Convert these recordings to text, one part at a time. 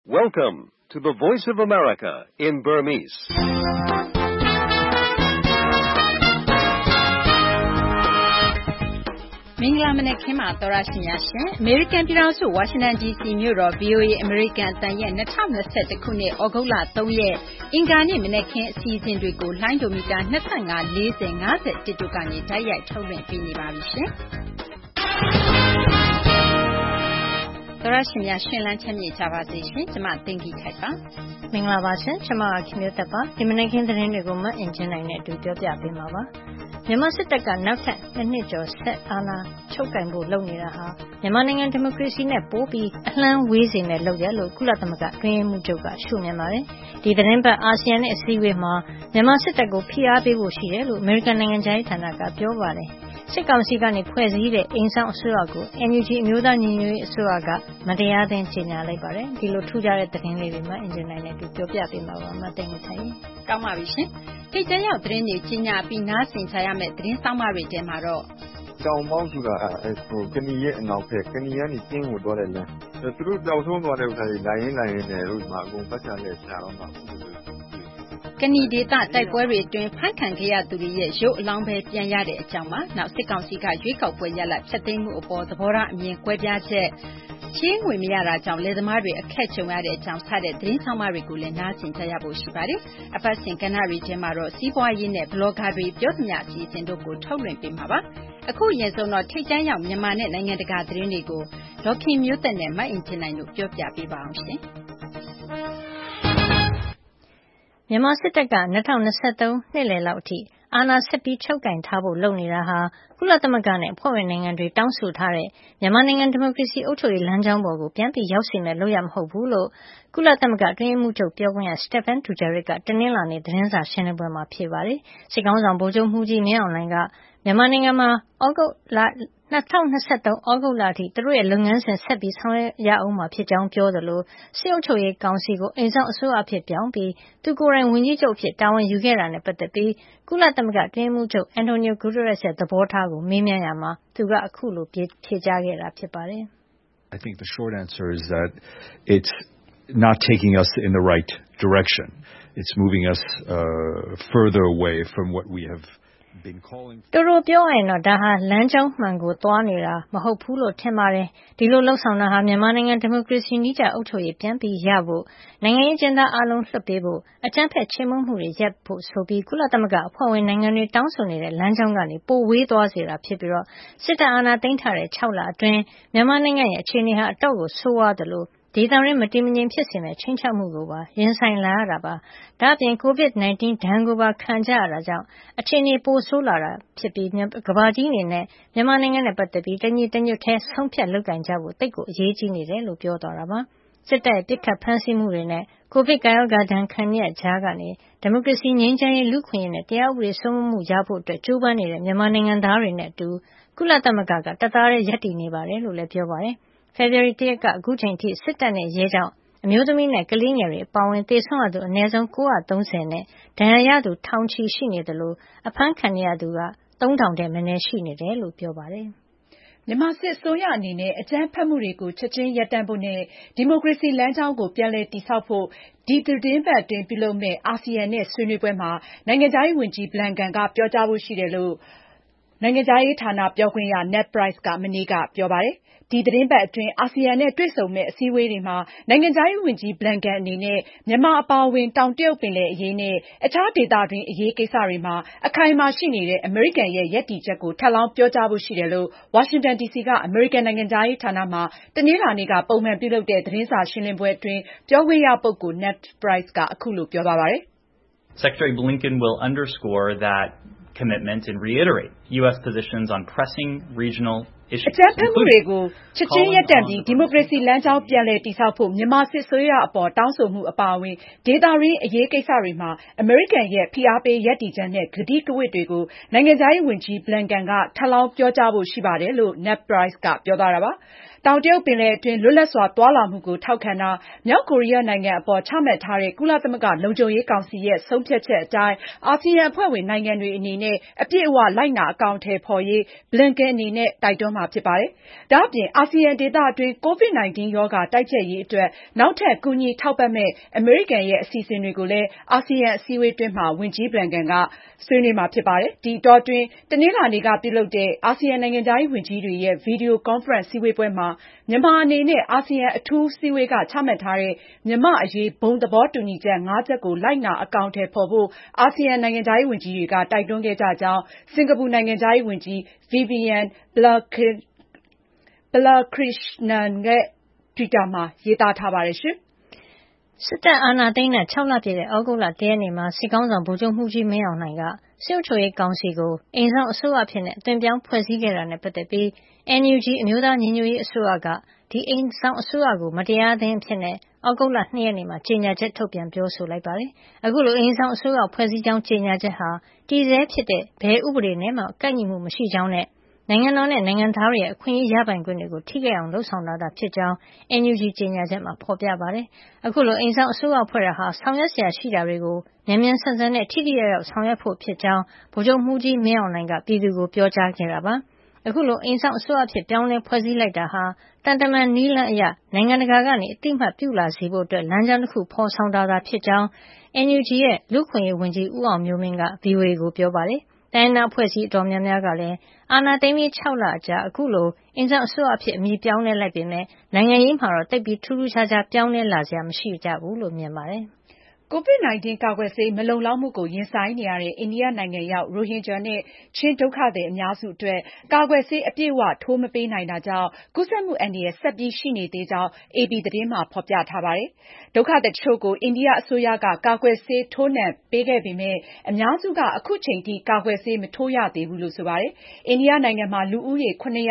Welcome to the Voice of America in Burmese. ။မင်္ဂလာမနက်ခင်းပါသောရရှိများရှင်။ American ပြည်ထောင်စုဝါရှင်တန် DC မြို့တော် VOA American အသံရဲ့2021ခုနှစ်ဩဂုတ်လ3ရက်အင်္ဂါနေ့မနက်ခင်းအစီအစဉ်တွေကိုလိုင်းဒိုမီတာ25 40 51တို့ကနေတိုက်ရိုက်ထုတ်လွှင့်ပေးနေပါပြီရှင်။သောရရှိများရှင်လန်းချမ်းမြေ့ကြပါစေရှင်။ကျွန်မသိင်္ဂီထိုက်ပါ။မင်္ဂလာပါရှင်။ကျွန်မခင်မျိုးသက်ပါ။ဒီမနက်ခင်းသတင်းတွေကိုမအင်ဂျင်နိုင်နဲ့အတူပြောပြပေးမှာပါ။မြန်မာစစ်တပ်ကနောက်ထပ်2နှစ်ကျော်ဆက်အာဏာချုပ်ကိုင်ဖို့လုပ်နေတာဟာမြန်မာနိုင်ငံဒီမိုကရေစီနဲ့ပိုပြီးအလှမ်းဝေးစေမယ့်လုပ်ရလို့ကုလသမဂ္ဂအတွင်းရေးမှူးချုပ်ကရှုမြင်ပါတယ်။ဒီသတင်းပတ်အာဆီယံနဲ့အစည်းအဝေးမှာမြန်မာစစ်တပ်ကိုဖိအားပေးဖို့ရှိတယ်လို့အမေရိကန်နိုင်ငံခြားရေးဌာနကပြောပါတယ်။စစ်ကောင်စီကနေဖွဲ့စည်းတဲ့အိမ်ဆောင်အစိုးရကို NUG အမျိုးသားညီညွတ်ရေးအစိုးရကမတရားသင်းကြေညာလိုက်ပါတယ်။ဒီလိုထူးခြားတဲ့သတင်းလေးတွေမှအင်ဂျင်နိုင်နဲ့တူပြောပြပေးမှာပါမသိနေဆိုင်။ကောင်းပါပြီရှင်။ထိတ်ကြရောက်သတင်းတွေကြီးညာပြီးနားဆင်ကြရမယ့်သတင်းဆောင်မတွေထဲမှာတော့တောင်ပေါင်းဆိုတာကဏီရဲ့အနောက်ဖက်ကဏီကနေကျင်းကိုသွားတဲ့လမ်းသူတို့တောက်ဆုံးသွားတဲ့ဥစ္စာတွေလိုင်းရင်းနဲ့တို့မှာအကုန်ပတ်ချလက်ချတော့မှာကဏီဒေသတိုက်ပွဲတွေအတွင်းဖမ်းခံခဲ့ရသူတွေရဲ့ရုပ်အလောင်းပဲပြန်ရတဲ့အကြောင်းပါနောက်စစ်ကောင်စီကရွေးကောက်ပွဲရလဒ်ဖျက်သိမ်းမှုအပေါ်သဘောထားအမြင်ကွဲပြားချက်ချင်းငွေမရတာကြောင့်လယ်သမားတွေအခက်ကြုံရတဲ့အကြောင်းစတဲ့သတင်းဆောင်မတွေကိုလည်းနားဆင်ကြရဖို့ရှိပါတယ်။အပတ်စဉ်ကဏ္ဍတွေထဲမှာတော့စီးပွားရေးနဲ့ဘလော့ဂါတွေပြောသမျှအစီအစဉ်တို့ကိုထုတ်လွှင့်ပေးမှာပါ။အခုအရင်ဆုံးတော့ထိတ်တန့်ရောက်မြန်မာနဲ့နိုင်ငံတကာသတင်းတွေကိုဒေါခင်မျိုးသက်နဲ့မအင်ချင်နိုင်တို့ပြောပြပေးပါအောင်ရှင်။မြန်မာစစ်တပ်က2023နှစ်လယ်လောက်အထိအာဏာဆက်ပြီးချုပ်ကင်ထားဖို့လုပ်နေတာဟာကုလသမဂ္ဂနဲ့အဖွဲ့ဝင်နိုင်ငံတွေတောင်းဆိုထားတဲ့မြန်မာနိုင်ငံဒီမိုကရေစီအုပ်ချုပ်ရေးလမ်းကြောင်းပေါ်ကိုပြန်ပြီးရောက်စေမယ့်လုပ်ရမဟုတ်ဘူးလို့ကုလသမဂ္ဂအတွင်းရေးမှူးချုပ်ပြောခွင့်ရ Stephen Dujarric ကတနင်္လာနေ့သတင်းစာရှင်းလင်းပွဲမှာဖြေပါတယ်။စစ်ကောင်ဆောင်ဗိုလ်ချုပ်မှူးကြီးမင်းအောင်လှိုင်ကမြန်မာနိုင်ငံမှာ2023ဩဂုတ်လအထိသူတို့ရဲ့လုပ်ငန်းစဉ်ဆက်ပြီးဆောင်ရွက်ရအောင်မှာဖြစ်ကြောင်းပြောသလိုစစ်အုပ်ချုပ်ရေးကောင်စီကိုအိမ်ဆောင်အစိုးရအဖြစ်ပြောင်းပြီးသူကိုယ်တိုင်ဝန်ကြီးချုပ်အဖြစ်တာဝန်ယူခဲ့တာနဲ့ပတ်သက်ပြီးကုလသမဂ္ဂအတွင်းရေးမှူးချုပ် Antonio Guterres ရဲ့သဘောထားကိုမေးမြန်းရမှာသူကအခုလိုဖြေကြားခဲ့တာဖြစ်ပါတယ်။ I think the short answer is that it's not taking us in the right direction. It's moving us further away from what we have တော်တော်ပြောရရင်တော့ဒါဟာလမ်းကြောင်းမှန်ကိုသွားနေတာမဟုတ်ဘူးလို့ထင်ပါတယ်ဒီလိုလှုပ်ဆောင်တာဟာမြန်မာနိုင်ငံဒီမိုကရေစီနည်းကျအုပ်ချုပ်ရေးပြန်ပြီးရဖို့နိုင်ငံရေးကျင်းသားအလုံးလွှတ်ပေးဖို့အကြမ်းဖက်ချေမှုန်းမှုတွေရပ်ဖို့ဆိုပြီးကုလသမဂ္ဂအဖွဲ့ဝင်နိုင်ငံတွေတောင်းဆိုနေတဲ့လမ်းကြောင်းကနေပိုဝေးသွားစေတာဖြစ်ပြီးတော့စစ်တပ်အာဏာသိမ်းထားတဲ့6လအတွင်းမြန်မာနိုင်ငံရဲ့အခြေအနေဟာအတော့ကိုဆိုးဝါးတယ်လို့ဒေသရင်းမတည်မငြိမ်ဖြစ်စေမယ့်ချင်းချောက်မှုကိုပါရင်ဆိုင်လာရတာပါဒါအပြင် COVID-19 ဒဏ်ကိုပါခံကြရတာကြောင့်အခြေအနေပိုဆိုးလာတာဖြစ်ပြီးကမ္ဘာကြီးအနေနဲ့မြန်မာနိုင်ငံနဲ့ပတ်သက်ပြီးတညီတညွတ်ထဲဆုံးဖြတ်လုပ်ကင်ကြဖို့တိတ်ကိုအရေးကြီးနေတယ်လို့ပြောသွားတာပါစစ်တပ်ရဲ့ပစ်ခတ်ဖမ်းဆီးမှုတွေနဲ့ကိုဗစ်ကာရောဂါဒဏ်ခံရတဲ့ကြားကနေဒီမိုကရေစီငြိမ်းချမ်းရေးလူ့ခွင့်ရေးနဲ့တရားဥပဒေစိုးမိုးမှုရဖို့အတွက်ကြိုးပမ်းနေတဲ့မြန်မာနိုင်ငံသားတွေနဲ့အတူကုလသမဂ္ဂကတသားတည်းရပ်တည်နေပါတယ်လို့လည်းပြောပါတယ်ဖေဖော်ဝါရီလကအခုချိန်ထိစစ်တပ်နဲ့ရဲကြောင့်အမျိုးသမီးနဲ့ကလေးငယ်တွေအပါအဝင်သေဆုံးရသူအနည်းဆုံး930နဲ့ဒဏ်ရာရသူထောင်ချီရှိနေတယ်လို့အဖမ်းခံရသူက3000တဲ့မင်းနဲ့ရှိနေတယ်လို့ပြောပါတယ်မြန်မာစစ်အစိုးရအနေနဲ့အကြမ်းဖက်မှုတွေကိုချက်ချင်းရပ်တန့်ဖို့နဲ့ဒီမိုကရေစီလမ်းကြောင်းကိုပြန်လည်တည်ဆောက်ဖို့ဒီသတင်းပတ်အတွင်းပြုလုပ်မယ့်အာဆီယံနဲ့ဆွေးနွေးပွဲမှာနိုင်ငံခြားရေးဝန်ကြီးဘလန်ကန်ကပြောကြားဖို့ရှိတယ်လို့နိုင်ငံခြားရေးဌာနပြောခွင့်ရ Ned Price ကမနေ့ကပြောပါတယ်။ဒီသတင်းပတ်အတွင်းအာဆီယံနဲ့တွေ့ဆုံမယ့်အစည်းအဝေးတွေမှာနိုင်ငံခြားရေးဝန်ကြီးဘလန်ကန်အနေနဲ့မြန်မာအပါအဝင်တောင်တရုတ်ပင်လယ်အရေးနဲ့အခြားဒေသတွင်းအရေးကိစ္စတွေမှာအခိုင်အမာရှိနေတဲ့အမေရိကန်ရဲ့ရပ်တည်ချက်ကိုထပ်လောင်းပြောကြားဖို့ရှိတယ်လို့ဝါရှင်တန် DC ကအမေရိကန်နိုင်ငံခြားရေးဌာနမှာတနင်္လာနေ့ကပုံမှန်ပြုလုပ်တဲ့သတင်းစာရှင်းလင်းပွဲအတွင်းပြောခွင့်ရပုဂ္ဂိုလ် Ned Price ကအခုလိုပြောသွားပါတယ်။ Secretary Blinken will underscore that commitment and reiterate U.S. positions on pressing regional issues. အကြမ်းဖက်မှုတွေကိုချက်ချင်းရပ်တန့်ပြီးဒီမိုကရေစီလမ်းကြောင်းပြန်လည်တည်ဆောက်ဖို့မြန်မာစစ်ဆိုရအပေါ်တောင်းဆိုမှုအပါအဝင်ဒေသရင်းအရေးကိစ္စတွေမှာအမေရိကန်ရဲ့ဖိအားပေးရပ်တည်ချက်နဲ့ကတိကဝတ်တွေကိုနိုင်ငံခြားရေးဝန်ကြီးဘလန်ကန်ကထပ်လောင်းပြောကြားဖို့ရှိပါတယ်လို့ Ned Price ကပြောသွားတာပါ။တောင်တရုတ်ပင်လယ်အတွင်းလွတ်လပ်စွာသွားလာမှုကိုထောက်ခံတာ၊ မြောက်ကိုရီးယားနိုင်ငံအပေါ်ချမှတ်ထားတဲ့ကုလသမဂ္ဂလုံခြုံရေးကောင်စီရဲ့ဆုံးဖြတ်ချက်အတိုင်းအာဆီယံအဖွဲ့ဝင်နိုင်ငံတွေအနေနဲ့အပြည့်အဝလိုက်နာအကောင်အထည်ဖော်ရေး Blinken အနေနဲ့တိုက်တွန်းမှာဖြစ်ပါတယ်။ ဒါ့အပြင်အာဆီယံဒေသအတွင်း COVID-19 ရောဂါတိုက်ဖျက်ရေးအတွက်နောက်ထပ်ကူညီထောက်ပံ့မယ့်အမေရိကန်ရဲ့အစီအစဉ်တွေကိုလည်းအာဆီယံအစည်းအဝေးအတွင်းမှာဝန်ကြီး Blinken ကဆွေးနွေးမှာဖြစ်ပါတယ်။ ဒီအတောအတွင်းတနင်္လာနေ့ကပြုလုပ်တဲ့အာဆီယံနိုင်ငံခြားရေးဝန်ကြီးတွေရဲ့ဗီဒီယိုကွန်ဖရင့်စည်းဝေးပွဲမှာမြန်မာအနေနဲ့အာဆီယံအထူးအစည်းအဝေးကချမှတ်ထားတဲ့မြန်မာ့အရေးဘုံသဘောတူညီချက် 5 ချက်ကိုလိုက်နာအကောင်အထည်ဖော်ဖို့အာဆီယံနိုင်ငံခြားရေးဝန်ကြီးတွေကတိုက်တွန်းခဲ့ကြကြောင်းစင်ကာပူနိုင်ငံခြားရေးဝန်ကြီး Vivian Balakrishnan ရဲ့တွစ်တာမှာရေးသားထားပါတယ်။စစ်တပ်အာဏာသိမ်းတာ6 လပြည့်တဲ့သြဂုတ်လ 1 ရက်နေ့မှာစစ်ခေါင်းဆောင်ဗိုလ်ချုပ်မှူးကြီးမင်းအောင်လှိုင်ကစစ်အုပ်ချုပ်ရေးကောင်စီကိုအိမ်စောင့်အစိုးရအဖြစ်အသွင်ပြောင်းဖွဲ့စည်းခဲ့တာနဲ့ပတ်သက်ပြီး NUG အမျိုးသားညီညွတ်ရေးအစိုးရကဒီအိမ်စောင့်အစိုးရကိုမတရားသင်းအဖြစ်သြဂုတ်လ 2 ရက်နေ့မှာကြေညာချက်ထုတ်ပြန်ပြောဆိုလိုက်ပါတယ်။ အခုလိုအိမ်စောင့်အစိုးရဖွဲ့စည်းကြောင်းကြေညာချက်ဟာတည်ဆဲဖြစ်တဲ့ဘယ်ဥပဒေနဲ့မှကိုက်ညီမှုမရှိကြောင်းနဲ့နိုင်ငံတော်နဲ့နိုင်ငံသားတွေရဲ့အခွင့်အရေးရပိုင်ခွင့်တွေကိုထိခိုက်အောင်လုပ်ဆောင်တာသာဖြစ်ကြောင်း NUG ကြေညာချက်မှာဖော်ပြပါတယ်။ အခုလိုအိမ်စောင့်အစိုးရဖွဲ့တာဟာဆောင်ရွက်စရာရှိတာတွေကိုမြန်မြန်ဆန်ဆန်နဲ့ထိထိရောက်ရောက်ဆောင်ရွက်ဖို့ဖြစ်ကြောင်းဗိုလ်ချုပ်မှူးကြီးမင်းအောင်လှိုင်ကပြည်သူကိုပြောကြားခဲ့တာပါ။ အခုလိုအိမ်စောင့်အစိုးရအဖြစ်ပြောင်းလဲဖွဲ့စည်းလိုက်တာဟာသံတမန်နည်းလမ်းအရနိုင်ငံတကာကနေအသိအမှတ်ပြုလာစေဖို့လမ်းကြောင်းတခုဖော်ဆောင်တာသာဖြစ်ကြောင်း NUG ရဲ့လူ့အခွင့်အရေးဝန်ကြီးဦးအောင်မျိုးမင်းက VOA ကိုပြောပါတယ်။ တိုင်းရင်းသားအဖွဲ့အစည်းအတော်များများကလည်းအာဏာသိမ်းပြီး6 လအကြာအခုလိုအိမ်စောင့်အစိုးရအဖြစ်အမည်ပြောင်းလဲလိုက်ပေမယ့်နိုင်ငံရေးမှာတော့သိပ်ပြီးထူးထူးခြားခြားပြောင်းလဲလာစရာမရှိကြဘူးလို့မြင်ပါတယ်။ COVID-19 ကာကွယ်ဆေးမလုံလောက်မှုကိုရင်ဆိုင်နေရတဲ့အိန္ဒိယနိုင်ငံရောက်ရိုဟင်ဂျာနဲ့ချင်းဒုက္ခသည်အများစုအတွက်ကာကွယ်ဆေးအပြည့်အဝထိုးမပေးနိုင်တာကြောင့်ကူးစက်မှုအန္တရာယ်ဆက်ပြီးရှိနေသေးကြောင်း AP သတင်းမှာဖော်ပြထားပါတယ်။ ဒုက္ခသည်တချို့ကိုအိန္ဒိယအစိုးရကကာကွယ်ဆေးထိုးနှံပေးခဲ့ပေမယ့်အများစုကအခုချိန်ထိကာကွယ်ဆေးမထိုးရသေးဘူးလို့ဆိုပါတယ်။ အိန္ဒိယနိုင်ငံမှာလူဦးရေ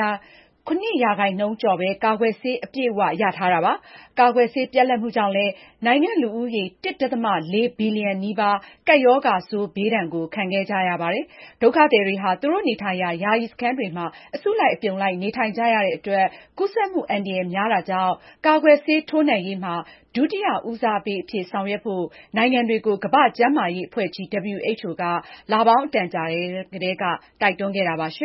7% ကျော်ပဲကာကွယ်ဆေးအပြည့်အဝရထားတာပါ။ ကာကွယ်ဆေးပြတ်လတ်မှုကြောင့်လည်းနိုင်ငံလူဦးရေ 1.4 ဘီလီယံနီးပါးကပ်ရောဂါဆိုးဘေးဒဏ်ကိုခံခဲ့ကြရပါတယ်။ ဒုက္ခသည်တွေဟာသူတို့နေထိုင်ရာယာယီစခန်းတွေမှာအစုလိုက်အပြုံလိုက်နေထိုင်ကြရတဲ့အတွက်ကူးစက်မှုအန္တရာယ်များတာကြောင့်ကာကွယ်ဆေးထိုးနှံရေးမှာဒုတိယဦးစားပေးအဖြစ်ဆောင်ရွက်ဖို့နိုင်ငံတွေကိုကမ္ဘာ့ကျန်းမာရေးအဖွဲ့ကြီး WHO ကလပေါင်းအတန်ကြာကတည်းကတိုက်တွန်းခဲ့တာပါ။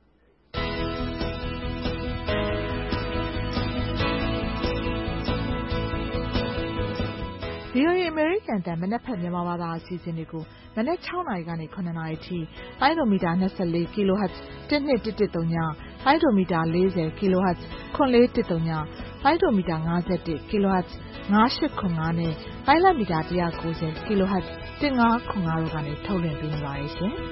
VOA အမေရိကန်အသံမနက်ဖြန်မြန်မာဘာသာအစီအစဉ်တွေကိုမနက် 6 နာရီကနေ 7 နာရီထိလိုင်းဒိုမီတာ24 kHz 12110 လိုင်းဒိုမီတာ40 kHz 9410လိုင်းဒိုမီတာ51 kHz 9805နဲ့လိုင်းလတ်မီတာ190 kHz 1505တို့ကနေထုတ်လွှင့်ပေးနေပါတယ်ရှင်။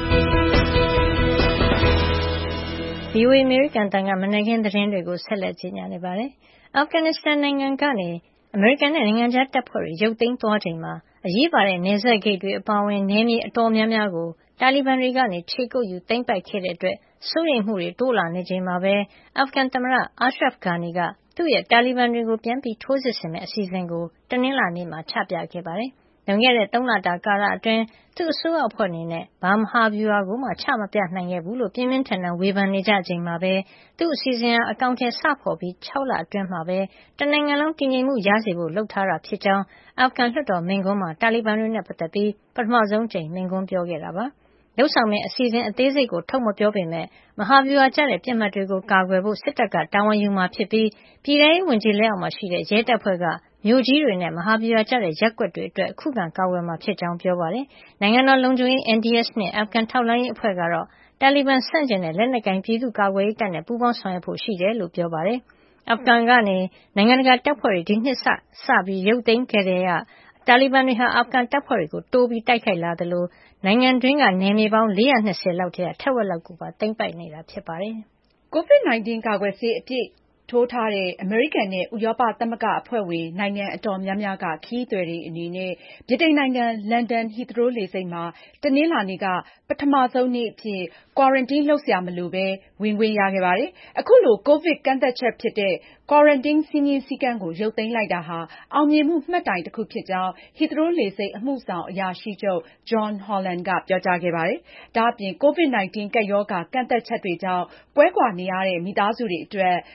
VOA အမေရိကန်အသံကမနက်ခင်းသတင်းတွေကိုဆက်လက်ကြီးညာနေပါတယ်။ အာဖဂန်နစ္စတန်နိုင်ငံကနေအမေရိကန်နဲ့နိုင်ငံခြားတပ်ဖွဲ့တွေရုပ်သိမ်းသွားချိန်မှာအရေးပါတဲ့နယ်စပ်ဂိတ်တွေအပါအဝင်နယ်မြေအတော်များများကိုတာလီဘန်တွေကခြေကုပ်ယူသိမ်းပိုက်ခဲ့တဲ့အတွက်စိုးရိမ်မှုတွေတိုးလာနေချိန်မှာပဲအာဖဂန်သမ္မတ Ashraf Ghani ကသူ့ရဲ့တာလီဘန်တွေကိုပြန်ပြီးထိုးစစ်ဆင်မယ့်အစီအစဉ်ကိုတနင်္လာနေ့မှာချပြခဲ့ပါတယ်။ လွန်ခဲ့တဲ့3 လတာကာလအတွင်းသူ့အစိုးရအဖွဲ့အနေနဲ့ဘာမဟာဗျူဟာကိုမှချမပြနိုင်ခဲ့ဘူးလို့ပြင်းပြင်းထန်ထန်ဝေဖန်နေကြချိန်မှာပဲသူ့အစီအစဉ်ဟာအကောင်အထည်စဖော်ပြီး6 လအတွင်းမှာပဲတနိုင်ငံလုံးတည်ငြိမ်မှုရစေဖို့လုပ်ထားတာဖြစ်ကြောင်းအာဖဂန်လွှတ်တော်မိန့်ခွန်းမှာတာလီဘန်တွေနဲ့ပတ်သက်ပြီးပထမဆုံးအကြိမ်မိန့်ခွန်းပြောခဲ့တာပါ။လုပ်ဆောင်မယ့်အစီအစဉ်အသေးစိတ်ကိုထုတ်မပြောပေမယ့်မဟာဗျူဟာကျတဲ့ပစ်မှတ်တွေကိုကာကွယ်ဖို့စစ်တပ်ကတာဝန်ယူမှာဖြစ်ပြီးပြည်ထဲရေးဝန်ကြီးလက်အောက်မှာရှိတဲ့ရဲတပ်ဖွဲ့ကမြို့ကြီးတွေနဲ့မဟာဗျူဟာကျတဲ့ရပ်ကွက်တွေအတွက်ခုခံကာကွယ်မှာဖြစ်ကြောင်းပြောပါတယ်။နိုင်ငံတော်လုံခြုံရေး NDS နဲ့အာဖဂန်ထောက်လှမ်းရေးအဖွဲ့ကတော့တာလီဘန်ဆန့်ကျင်တဲ့လက်နက်ကိုင်ပြည်သူ့ကာကွယ်ရေးတပ်နဲ့ပူးပေါင်းဆောင်ရွက်ဖို့ရှိတယ်လို့ပြောပါတယ်။အာဖဂန်ကနေနိုင်ငံတကာတပ်ဖွဲ့တွေဒီနှစ်စရုပ်သိမ်းကတည်းကတာလီဘန်တွေဟာအာဖဂန်တပ်ဖွဲ့တွေကိုတိုးပြီးတိုက်ခိုက်လာသလိုနိုင်ငံတွင်းကနယ်မြေပေါင်း420လောက်ထဲကထက်ဝက်လောက်ကိုပါသိမ်းပိုက်နေတာဖြစ်ပါတယ်။ COVID-19 ကာကွယ်ဆေးအပြည့်ထိုးထားတဲ့အမေရိကန်နဲ့ဥရောပသမဂ္ဂအဖွဲ့ဝင်နိုင်ငံအတော်များများကခရီးသည်တွေအနေနဲ့ဗြိတိန်နိုင်ငံလန်ဒန် Heathrow လေဆိပ်မှာတနင်္လာနေ့ကပထမဆုံးနေ့အဖြစ် Quarantine လုပ်စရာမလိုပဲဝင်ခွင့်ရခဲ့ပါတယ်။ အခုလိုကိုဗစ်ကန့်သတ်ချက်ဖြစ်တဲ့ Quarantine စည်းမျဉ်းစည်းကမ်းကိုရုပ်သိမ်းလိုက်တာဟာအောင်မြင်မှုမှတ်တိုင်တခုဖြစ်ကြောင်း Heathrow လေဆိပ်အမှုဆောင်အရာရှိချုပ် John Holland ကပြောကြားခဲ့ပါတယ်။ ဒါအပြင် COVID-19 ကပ်ရောဂါကန့်သတ်ချက်တွေကြောင့်ကွဲကွာနေရတဲ့မိသားစုတွေအတွက်18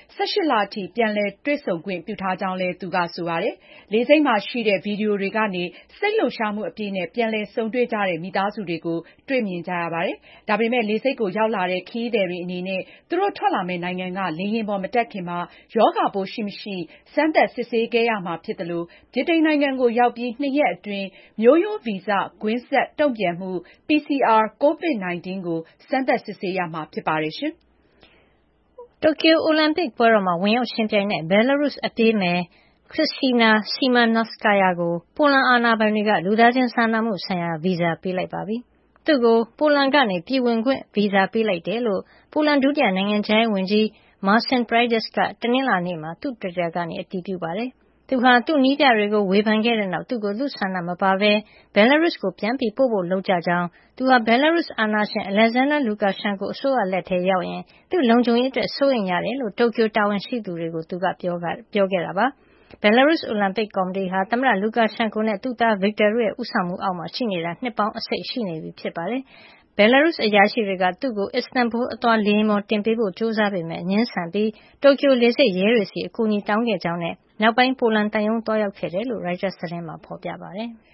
လအထိပြန်လည်တွေ့ဆုံခွင့်ပြုထားကြောင်းလည်းသူကဆိုပါတယ်။ လေဆိပ်မှာရှိတဲ့ဗီဒီယိုတွေကနေစိတ်လှုပ်ရှားမှုအပြည့်နဲ့ပြန်လည်ဆုံတွေ့ကြတဲ့မိသားစုတွေကိုတွေ့မြင်ကြရပါတယ်။ ဒါပေမဲ့လေဆိပ်ကိုရောက်လာတဲ့ခရီးသည်တွေအနေနဲ့သူတို့ထွက်လာမယ့်နိုင်ငံကလေယာဉ်ပေါ်မတက်ခင်မှာရောဂါပိုးရှိမရှိစမ်းသပ်စစ်ဆေးခဲ့ရမှာဖြစ်သလိုဗြိတိန်နိုင်ငံကိုရောက်ပြီး2 ရက်အတွင်းမျိုးရိုးဗီဇကွင်းဆက်တုံ့ပြန်မှု PCR COVID-19 ကိုစမ်းသပ်စစ်ဆေးရမှာဖြစ်ပါတယ်။တိုကျိုအိုလံပစ်ပွဲတော်မှာဝင်ရောက်ယှဉ်ပြိုင်တဲ့ Belarus အပြေးမယ် Kristina Szymanowskaya ကိုပိုလန်အာဏာပိုင်တွေကလူသားချင်းစာနာမှုဆိုင်ရာဗီဇာပေးလိုက်ပါပြီ။သူ့ကိုပိုလန်ကနေပြည်ဝင်ခွင့်ဗီဇာပေးလိုက်တယ်လို့ပိုလန်ဒုတိယနိုင်ငံခြားရေးဝန်ကြီး Marcin Prydis ကတနင်္လာနေ့မှာသူ့တွစ်တာကနေအတည်ပြုပါတယ်။သူဟာသူ့နည်းပြတွေကိုဝေဖန်ခဲ့တဲ့နောက်သူ့ကိုလူ့ဆန္ဒမပါဘဲ Belarus ကိုပြန်ပို့ဖို့လုပ်ကြကြောင်းသူဟာ Belarus အာဏာရှင် Alexander Lukashenko အစိုးရလက်ထဲရောက်ရင်သူ့လုံခြုံရေးအတွက်စိုးရိမ်ရတယ်လို့တိုကျိုတာဝန်ရှိသူတွေကိုသူကပြောခဲ့တာပါ။ Belarus အိုလံပစ်ကော်မတီဟာသမ္မတ Lukashenko နဲ့သူ့သား Viktor တို့ရဲ့ဦးဆောင်မှုအောက်မှာရှိနေတာနှစ်ပေါင်းအစိတ်ရှိနေပြီဖြစ်ပါတယ်။ Belarus အရာရှိတွေကသူ့ကို Istanbul အသွားလေယာဉ်ပေါ်တင်ပေးဖို့ကြိုးစားပေမယ့်ငြင်းဆန်ပြီးတိုကျိုလေဆိပ်ရဲတွေဆီအကူအညီတောင်းခဲ့ကြောင်းနဲ့နောက်ပိုင်းပိုလန်သံရုံးသွားရောက်ခဲ့တယ်လို့ ရိုက်တာသတင်းမှာဖေါ်ပြပါတယ်။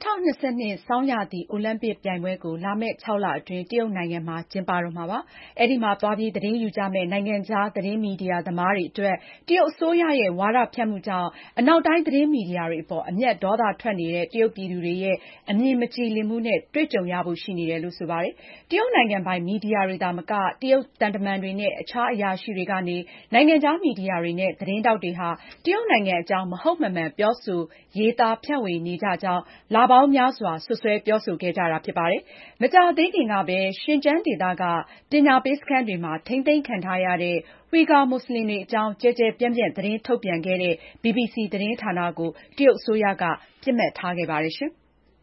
2022 ဆောင်းရာသီအိုလံပစ်ပြိုင်ပွဲကိုလာမယ့်6 လအတွင်းတရုတ်နိုင်ငံမှာကျင်းပတော့မှာပါ။အဲဒီမှာသွားပြီးသတင်းယူကြမယ့်နိုင်ငံခြားသတင်းမီဒီယာသမားတွေအတွက်တရုတ်အစိုးရရဲ့ဝါဒဖြန့်မှုကြောင့်အနောက်တိုင်းသတင်းမီဒီယာတွေအပေါ်အမျက်ဒေါသထွက်နေတဲ့တရုတ်ပြည်သူတွေရဲ့အမြင်မကြည်လင်မှုနဲ့တွေ့ကြုံရဖို့ရှိနေတယ်လို့ဆိုပါတယ်။တရုတ်နိုင်ငံပိုင်မီဒီယာတွေသာမကတရုတ်သံတမန်တွေနဲ့အခြားအရာရှိတွေကနေနိုင်ငံခြားမီဒီယာတွေနဲ့သတင်းထောက်တွေဟာတရုတ်နိုင်ငံအကြောင်းမဟုတ်မမှန်ပြောဆိုရေးသားဖြန့်ဝေနေကြကြောင်းလပေါင်းများစွာစွပ်စွဲပြောဆိုခဲ့ကြတာဖြစ်ပါတယ်။မကြာသေးခင်ကပဲရှင်ကျန်းဒေသကပညာပေးစခန်းတွေမှာထိန်းသိမ်းခံထားရတဲ့Uyghurမွတ်စလင်တွေအကြောင်းကျယ်ကျယ်ပြန့်ပြန့်သတင်းထုတ်ပြန်ခဲ့တဲ့ BBC သတင်းဌာနကိုတရုတ်အစိုးရကပစ်မှတ်ထားခဲ့ပါတယ်။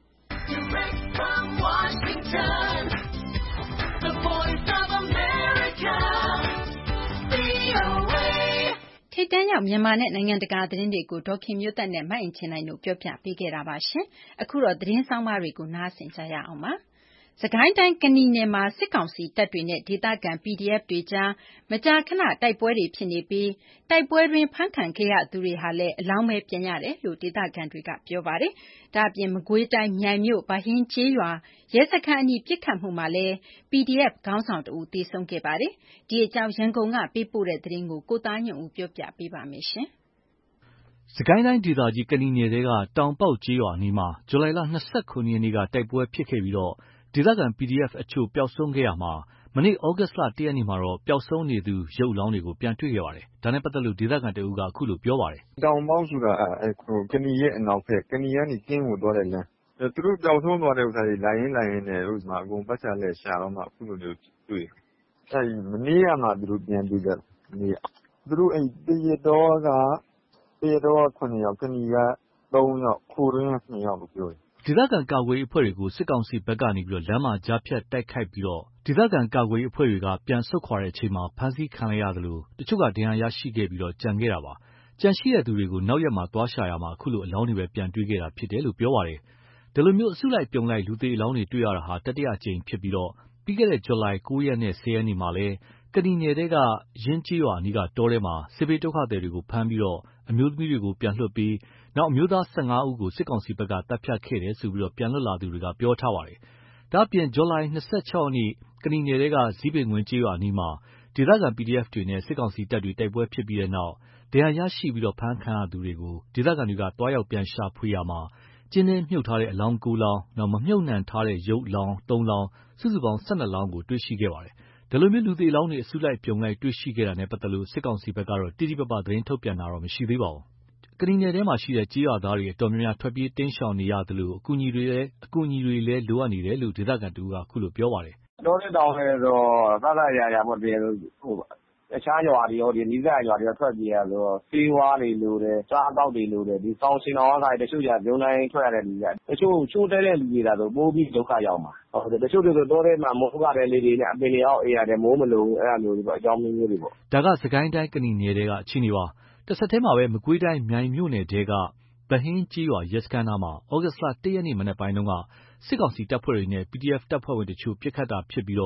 ထိပ်တန်းရောက်မြန်မာနဲ့နိုင်ငံတကာသတင်းတွေကိုဒေါ်ခင်မျိုးသက်နဲ့မအင်ကြင်းနိုင်တို့ပြောပြပေးခဲ့တာပါ။အခုတော့သတင်းဆောင်းပါးတွေကိုနားဆင်ကြရအောင်ပါ။စစ်ကိုင်းတိုင်းကနီနယ်မှာစစ်ကောင်စီတပ်တွေနဲ့ဒေသခံ PDF တွေကြားမကြာခဏတိုက်ပွဲတွေဖြစ်နေပြီးတိုက်ပွဲတွင်းဖမ်းခံခဲ့ရသူတွေဟာလည်းအလောင်းပဲပြန်ရတယ်လို့ဒေသခံတွေကပြောပါတယ်။ဒါ့အပြင်မကွေးတိုင်းမြိုင်မြို့ဗဟင်းကျေးရွာရဲစခန်းအနီးပစ်ခတ်မှုမှာလည်း PDF ခေါင်းဆောင်တဦးသေဆုံးခဲ့ပါတယ်။ဒီအကြောင်းရန်ကုန်ကပေးပို့တဲ့သတင်းကိုကိုသားညွန့်ဦးပြောပြပေးပါမယ်။စစ်ကိုင်းတိုင်းဒေသကြီးကနီနယ်ထဲကတောင်ပေါက်ကျေးရွာအနီးမှာဇူလိုင်လ 29 ရက်နေ့ကတိုက်ပွဲဖြစ်ခဲ့ပြီးဒေသခံ PDF အချို့ပျောက်ဆုံးခဲ့ရာမှာမနေ့ သြဂုတ်လ 1 ရက်နေ့မှာတော့ပျောက်ဆုံးနေသူရုပ်အလောင်းတွေကိုပြန်တွေ့ခဲ့ပါတယ်။ဒါနဲ့ပတ်သက်လို့ဒေသခံတဦးကအခုလိုပြောပါတယ်။တောင်ပေါက်ဆိုတာကနီရဲ့အနောက်ဘက်ကနီကနေကင်းကိုသွားတဲ့လမ်းသူတို့ပျောက်ဆုံးသွားတဲ့ဥစ္စာတွေလိုက်ရင်းနဲ့အကုန်ပတ်ချာလည်ရှာတော့မှအခုလိုမျိုးတွေ့မနေ့ကမှသူတို့ပြန်တွေ့ကြတယ်သူတို့သရက်တောက7 ယောက်ကနီက3ယောက်ခိုတွင်းက2ယောက်လို့ပြောတယ်ဒေသခံကာကွယ်ရေးအဖွဲ့တွေကိုစစ်ကောင်စီဘက်ကနေလမ်းမှာကြားဖြတ်တိုက်ခိုက်ပြီးဒေသခံကာကွယ်ရေးအဖွဲ့တွေကပြန်ဆုတ်ခွာချိန်မှာဖမ်းဆီးခံလိုက်ရသလိုတချို့ကဒဏ်ရာရရှိခဲ့ပြီးကျန်ခဲ့တာပါ။ကျန်ရှိတဲ့သူတွေကိုနောက်ရက်မှာသွားရှာရာမှာအခုလိုအလောင်းတွေပဲပြန်တွေ့ခဲ့တာဖြစ်တယ်လို့ပြောပါတယ်။ဒီလိုအစုလိုက်အပြုံလိုက်လူသေအလောင်းတွေတွေ့ရတာဟာတတိယအကြိမ်ဖြစ်ပြီးပြီးခဲ့တဲ့ဇူလိုင် 9 ရက်နဲ့ 10 ရက်နေ့မှာလည်းကနီနယ်ထဲကယင်းကျေးရွာအနီးကတောထဲမှာစစ်ဘေးဒုက္ခသည်တွေကိုဖမ်းပြီးအမျိုးသမီးတွေကိုပြန်လွှတ်ပြီးအမျိုးသား 15 ဦးကိုစစ်ကောင်စီဘက်ကသတ်ဖြတ်ခဲ့တယ်လို့ပြန်လွတ်လာသူတွေကပြောထားပါတယ်။ဒါ့အပြင်ဇူလိုင် 26 ရက်နေ့ကနီနယ်ထဲကဇီးပင်ကွင်းကျေးရွာအနီးမှာဒေသခံ PDF တွေနဲ့စစ်ကောင်စီတပ်တွေတိုက်ပွဲဖြစ်ပြီးနောက်ဒဏ်ရာရရှိပြီးဖမ်းခံရသူတွေကိုဒေသခံတွေကသွားရောက်ပြန်ရှာဖွေရာမှာကျင်းထဲမြှုပ်ထားတဲ့အလောင်း 9 လောင်းမမြှုပ်နှံထားတဲ့ရုပ်အလောင်း 3 လောင်းစုစုပေါင်း 12 လောင်းကိုတွေ့ရှိခဲ့ပါတယ်။ဒီလိုလူသေအလောင်းတွေအစုလိုက်အပြုံလိုက်တွေ့ရှိခဲ့တာနဲ့ပတ်သက်လို့စစ်ကောင်စီဘက်ကတော့တိတိပပသတင်းထုတ်ပြန်တာတော့မရှိသေးပါဘူး။ကနီနယ်ထဲမှာရှိတဲ့ကျေးရွာသားတွေအတော်များများထွက်ပြေးတိမ်းရှောင်နေရသလိုအကူအညီတွေလည်းလိုအပ်နေတယ်လို့ဒေသခံတဦးကအခုလိုပြောပါတယ်။တောထဲတောင်ထဲဆိုတော့အရာပေါ့တခြားရွာတွေရောနီးစပ်ရွာတွေရောထွက်ပြေးရဆိုတော့ဆေးဝါးတွေလိုတယ်စားအသောက်တွေလိုတယ်ဒီစောင်းရှင်တော်ကတချို့ကြဂျုံတိုင်းထွက်ရတဲ့လူတွေတချို့ချိုးတဲတဲ့လူတွေဒါဆိုပိုးပြီးဒုက္ခရောက်မှာတချို့တွေဆိုတောထဲမှာမိုးကတဲ့လေးတွေနဲ့အပင်တွေအောက်အေးရတယ်မိုးမလုံဘူးအဲ့လိုမျိုးတွေပေါ့အကြောင်းမျိုးတွေပေါ့ဒါကစကိုင်းတိုင်းကနီနယ်ထဲကအခြေအနေပါတဆက်တည်းမှာပဲမကွေးတိုင်းမြိုင်မြို့နယ်ထဲကဗဟင်းကျေးရွာရဲစခန်းနားမှာသြဂုတ်လ 1 ရက်နေ့မနက်ပိုင်းကစစ်ကောင်စီတပ်ဖွဲ့တွေနဲ့ PDF တပ်ဖွဲ့ဝင်တချို့ပစ်ခတ်တာဖြစ်ပြီး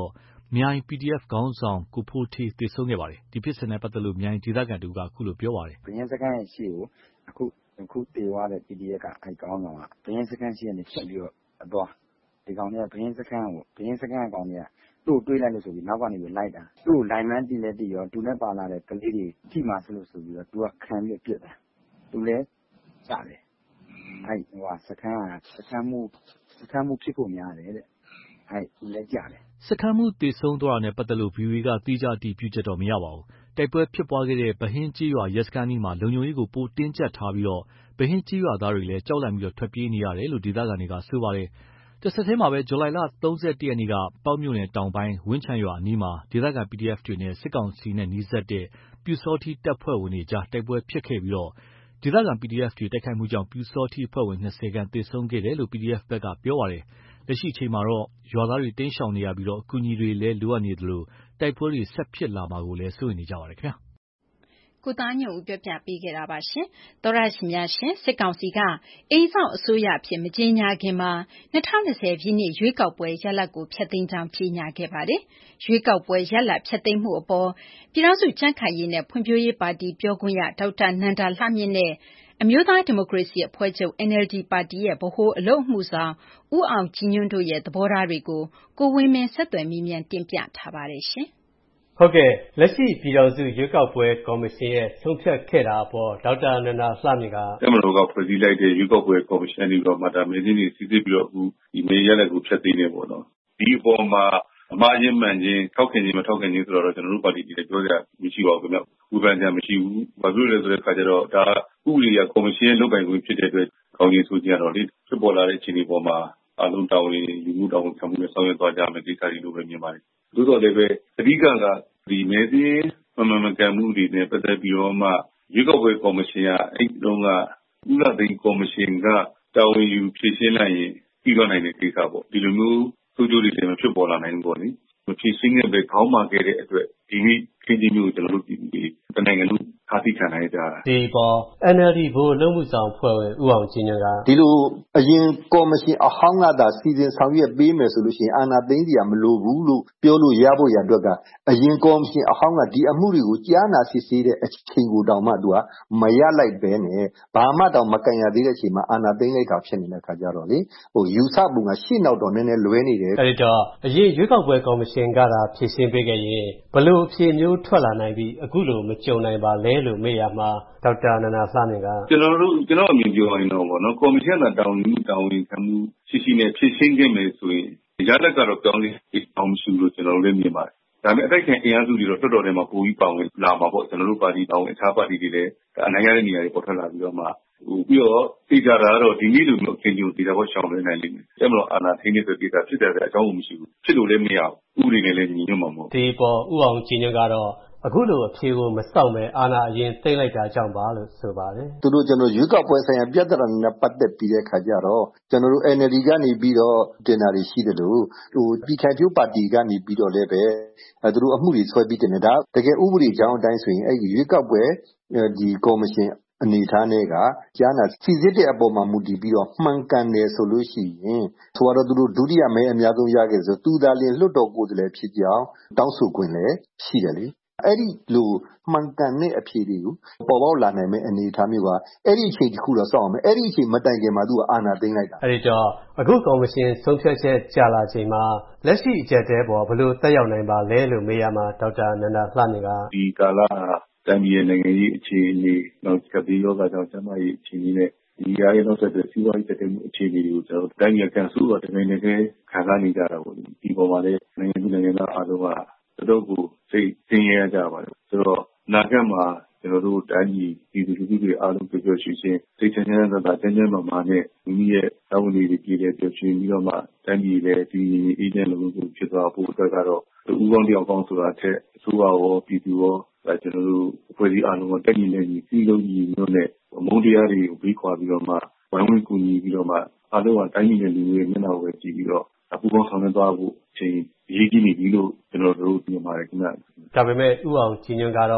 မြိုင် PDF ခေါင်းဆောင်ကိုဖိုးဌေးသေဆုံးခဲ့ပါတယ်။ဒီဖြစ်စဉ်နဲ့ပတ်သက်လို့မြိုင်ဒေသခံတူကအခုလိုပြောပါတယ်။ဘရင်စခန်းရဲ့ရှေ့ကိုအခုတေသွားတဲ့ PDF ကအဲကောင်းဆောင်ကဘရင်စခန်းရှေ့ကနေဖြတ်ပြီးတော့အသွားဒီကောင်တွေကဘရင်စခန်းကောင်တွေကသူ့ကိုတွေးလိုက်လို့ဆိုပြီးနောက်ကနေပြီးလိုက်တာသူ့ကိုလိုက်မှန်းတိလဲတိရောသူနဲ့ပါလာတဲ့ကလေးတွေထိမှဆိုလို့ဆိုပြီးတော့သူကခံပြီးပြစ်တာသူလည်းကြတယ်စခန်းမှုဖြစ်ဖို့များတယ်တဲ့သူလည်းကြတယ်စခန်းမှုသေဆုံးသွားတာနဲ့ပတ်သက်လို့ VOA ကသီးခြားအတည်ပြုချက်တော့မရပါဘူး။တိုက်ပွဲဖြစ်ပွားခဲ့တဲ့ဗဟင်းကျေးရွာရဲစခန်းမှာလုံခြုံရေးကိုပိုတင်းကျပ်ထားပြီးဗဟင်းကျေးရွာသားတွေလည်းကြောက်လန့်ပြီးထွက်ပြေးနေရတယ်လို့ဒေသခံတွေကဆိုပါတယ်။တဆက်တည်းမှာပဲဇူလိုင်လ 31 ရက်နေ့ကပေါက်မြို့နယ်တောင်ပိုင်းဝင်းချံရွာအနီးမှာဒေသခံ PDF တွေနဲ့စစ်ကောင်စီနဲ့နီးစပ်တဲ့ပျူစောထီးတပ်ဖွဲ့ဝင်တွေကြားတိုက်ပွဲဖြစ်ခဲ့ပြီးဒေသခံ PDF တွေတိုက်ခိုက်မှုကြောင့်ပျူစောထီးအဖွဲ့ဝင်20ခန့်သေဆုံးခဲ့တယ်လို့ PDF ဘက်ကပြောပါတယ်။လက်ရှိအချိန်မှာတော့ရွာသားတွေတိမ်းရှောင်နေရပြီးအကူအညီတွေလည်းလိုအပ်နေသလိုတိုက်ပွဲတွေဆက်ဖြစ်လာမှာကိုလည်းစိုးရိမ်နေကြပါတယ်ခင်ဗျာ။ကိုသားညွန့်ဦးပြောပြပေးခဲ့တာပါရှင်။သောရရှိများရှင်စစ်ကောင်စီကအိမ်ဆောင်အစိုးရအဖြစ်မကြေညာခင်မှာ2020ပြည့်နှစ်ရွေးကောက်ပွဲရလဒ်ကိုဖျက်သိမ်းကြောင်းကြေညာခဲ့ပါတယ်။ရွေးကောက်ပွဲရလဒ်ဖျက်သိမ်းမှုအပေါ်ပြည်ထောင်စုကြံ့ခိုင်ရေးနဲ့ဖွံ့ဖြိုးရေးပါတီပြောခွင့်ရဒေါက်တာနန္ဒာလှမြင့်နဲ့အမျိုးသားဒီမိုကရေစီအဖွဲ့ချုပ် NLD ပါတီရဲ့ဗဟိုအလုပ်အမှုဆောင်ဦးအောင်ကြည်ညွန့်တို့ရဲ့သဘောထားတွေကိုကိုဝင်းမင်းဆက်သွယ်မေးမြန်းတင်ပြထားပါတယ်ရှင်။ဟုတ်ကဲ့လက်ရှိပြည်တော်စုရွေးကောက်ပွဲကော်မရှင်ရဲ့ဆုံးဖြတ်ခဲ့တာအပေါ်ဒေါက်တာနန္ဒာလှမြင့်ကတမလို့ကဖွဲ့စည်းလိုက်တဲ့ရွေးကောက်ပွဲကော်မရှင်တွေတော့မှဒါမင်းကြီးတွေစီစစ်ပြီးတော့အခုဒီမေးရလက်ကိုဖျက်သိမ်းနေပေါ့နော်ဒီအပေါ်မှာအမှားချင်းမှန်ချင်းထောက်ခင်ချင်းမထောက်ခင်ချင်းဆိုတော့ကျွန်တော်တို့ပါတီတွေပြောကြမရှိပါဘူးခင်ဗျဝေဖန်ကြမရှိဘူးဘာဖြစ်လို့လဲဆိုတဲ့ခါကျတော့ဒါဥပဒေရကော်မရှင်လုပ်ပိုင်ခွင့်ဖြစ်တဲ့အတွက်ကောင်းကြီးဆိုကြတော့လေဖြစ်ပေါ်လာတဲ့အခြေအနေပေါ်မှာအလုံးတောင်းရင်ယူမှုတောင်းခံမှုနဲ့ဆောင်ရွက်သွားကြမယ်ဒီခါကြီးလိုပဲမြင်ပါတယ်သို့တော်လည်းပဲအဓိကဒီမဲစင်းမကန်မှုတွေနဲ့ပတ်သက်ပြီးတော့မှရွေးကောက်ပွဲကော်မရှင်ကအဲ့တုန်းကဥပဒေကော်မရှင်ကတာဝန်ယူဖြည့်ရှင်းလိုက်ရင်ပြီးသွားနိုင်တဲ့ကိစ္စပေါ့ဒီလိုမျိုးသူတို့တွေလည်းမဖြစ်ပေါ်လာနိုင်ဘူးပေါ့လေမဖြည့်ရှင်းခဲ့ပဲခေါင်းမာခဲ့တဲ့အတွက်ဒီနေ့ခင်းကြီးမျိုးကျွန်တော်တို့ဒီနိုင်ငံလုံးခါတိခံနိုင်ကြတာဒီပေါ် NLD ဘို့လုံးမှုဆောင်ဖွဲ့ဝင်ဦးအောင်ကျင်းကဒီလိုအရင်ကော်မရှင်အဟောင်းကသာစီစဉ်ဆောင်ရွက်ပေးမယ်ဆိုလို့ရှိရင်အာဏာသိမ်းစရာမလိုဘူးလို့ပြောလို့ရဖို့ရအတွက်ကအရင်ကော်မရှင်အဟောင်းကဒီအမှုတွေကိုကြားနာစစ်ဆေးတဲ့အချိန်ကိုတောင်မှသူကမရလိုက်ပဲနဲ့ဘာမှတောင်မကန်ရသေးတဲ့အချိန်မှာအာဏာသိမ်းလိုက်တာဖြစ်နေတဲ့ခါကြတော့လေယူဆပုံကရှေ့နောက်တော့နည်းနည်းလွဲနေတယ်အဲ့တော့အရင်ရွေးကောက်ပွဲကော်မရှင်ကသာဖြည့်ရှင်းပေးခဲ့ရင်ဘလို့အဖြေမျိုးထွက်လာနိုင်ပြီးအခုလိုမကြုံနိုင်ပါလဲလို့မေးရမှာဒေါက်တာနန္ဒာလှမြင့်ကကျွန်တော်အမြင်ပြောရင်တော့ဗောနော်ကော်မရှင်ကတာဝန်ခံမှုရှိနဲ့ဖြည့်ရှင်းခဲ့မယ်ဆိုရင်ရလဒ်ကတော့ပြောင်းလဲအောင်မရှိဘူးလို့ကျွန်တော်လည်းမြင်ပါတယ်ဒါပေမဲ့အတိုက်ခံအင်အားစုတွေတော့တော်တော်လေးမှပိုပြီးပါဝင်လာမှာပေါ့ကျွန်တော်တို့ပါတီတောင်းအခြားပါတီတွေလည်းအနိုင်ရတဲ့နေရာတွေပေါ်ထွက်လာပြီးတော့မှပြီးတော့သိကြတာကတော့ဒီနေ့လိုမျိုးအချင်းချင်းဒီတော့ရှောင်းနေနိုင်လိမ့်မယ်အဲ့မလို့အာဏာထိန်းနေတဲ့ကိစ္စဖြစ်တဲ့အကြောင်းကိုမရှိဘူးဖြစ်လို့လည်းမရဘူးဥပဒေနဲ့လည်းညီညွတ်မှာမဟုတ်ဒီပေါ်ဥအောင်ကြည်ညွန့်ကတော့အခုလိုအဖြေကိုမစောင့်ပဲအာဏာအရင်သိမ်းလိုက်တာကြောင့်ပါလို့ဆိုပါတယ်သူတို့ကျွန်တော်ရွေးကောက်ပွဲဆိုင်ရာပြဿနာနဲ့ပတ်သက်ပြီးတဲ့ခါကျတော့ကျွန်တော်တို့ NLD ကနေပြီးတော့တင်တာတွေရှိတယ်လို့ပြည်ခိုင်ဖြိုးပါတီကနေပြီးတော့လည်းပဲသူတို့အမှုတွေဆွဲပြီးတင်တယ်ဒါတကယ်ဥပဒေကြောင်းအတိုင်းဆိုရင်အဲ့ဒီရွေးကောက်ပွဲဒီကော်မရှင်အနေထားနဲ့ကကြားနာစီစစ်တဲ့အပေါ်မှာမူတည်ပြီးတော့မှန်ကန်တယ်ဆိုလို့ရှိရင်ဆိုတော့သူတို့ဒုတိယမဲအများဆုံးရခဲ့ဆိုသူသာလျှင်လွတ်တော်ကိုယ်စားလှယ်ဖြစ်ကြောင်းတောင်းဆိုခွင့်လည်းရှိတယ်လေအဲ့ဒီလိုမှန်ကန်တဲ့အဖြေတွေကိုပေါ်ပေါက်လာနိုင်မယ့်အနေအထားမျိုးကအဲ့ဒီအချိန်တစ်ခုတော့စောင့်အောင်မယ်အဲ့ဒီအချိန်မတိုင်ခင်မှာသူကအာဏာသိမ်းလိုက်တာအဲ့ဒီတော့အခုကော်မရှင်ဆုံးဖြတ်ချက်ကြာလာချိန်မှာလက်ရှိအကြက်တဲပေါ်ဘယ်လိုတက်ရောက်နိုင်ပါလဲလို့မေးရမှာဒေါက်တာနန္ဒာလှမြင့်ကဒီကာလတိုင်းပြည်နိုင်ငံရေးအခြေအနေနောက်ကပ်ပြီးယောဂကြောင့်ကျန်းမာရေးအခြေအနေနဲ့ဒီအားရနောက်ဆက်တွဲစီးပွားရေးတက်တဲ့အခြေအနေတွေကိုကျွန်တော်တိုင်းပြည်ကန်ဆူတော့တကယ်တကယ်ခံစားနေကြတာပေါ့ဒီပေါ်မှာလည်းနိုင်ငံသားအားလုံးကတော်ကိုစိတ်ဆင်းရဲကြပါတယ်ဆိုတော့နာဂတ်မှာကျွန်တော်တို့တိုင်းပြည်ဒီလူထုတွေအားလုံးပြောပြောရှိချင်းစိတ်ချမ်းသာသာကျန်းကျန်းမာမာနဲ့မိမိရဲ့တာဝန်တွေပြည်တဲ့ပြောရှင်ပြီးတော့မှတိုင်းပြည်လည်းဒီအေဂျင့်လိုမျိုးဖြစ်သွားဖို့အတွက်ကတော့ဥပဒေတယောက်ကောင်းဆိုတာထက်အစိုးရရောပြည်သူရောကျွန်တော်တို့အဖွဲ့အစည်းအားလုံးကတက်ညီနေပြီးစီးလုံးညီမျိုးနဲ့မုန်းတရားတွေကိုပြီးခွာပြီးတော့မှဝိုင်းဝန်းကူညီပြီးတော့မှအားလုံးကတိုင်းပြည်နဲ့လူတွေမျက်နှာကိုကြည့်ပြီးတော့ပူပေါင်းဆောင်ရွက်သွားဖို့အချိန်ရေးကြီးနေပြီလို့ကျွန်တော်တို့မြင်ပါတယ်ခင်ဗျဒါပေမဲ့ဥအောင်ကြည်ညွန့်ကတော့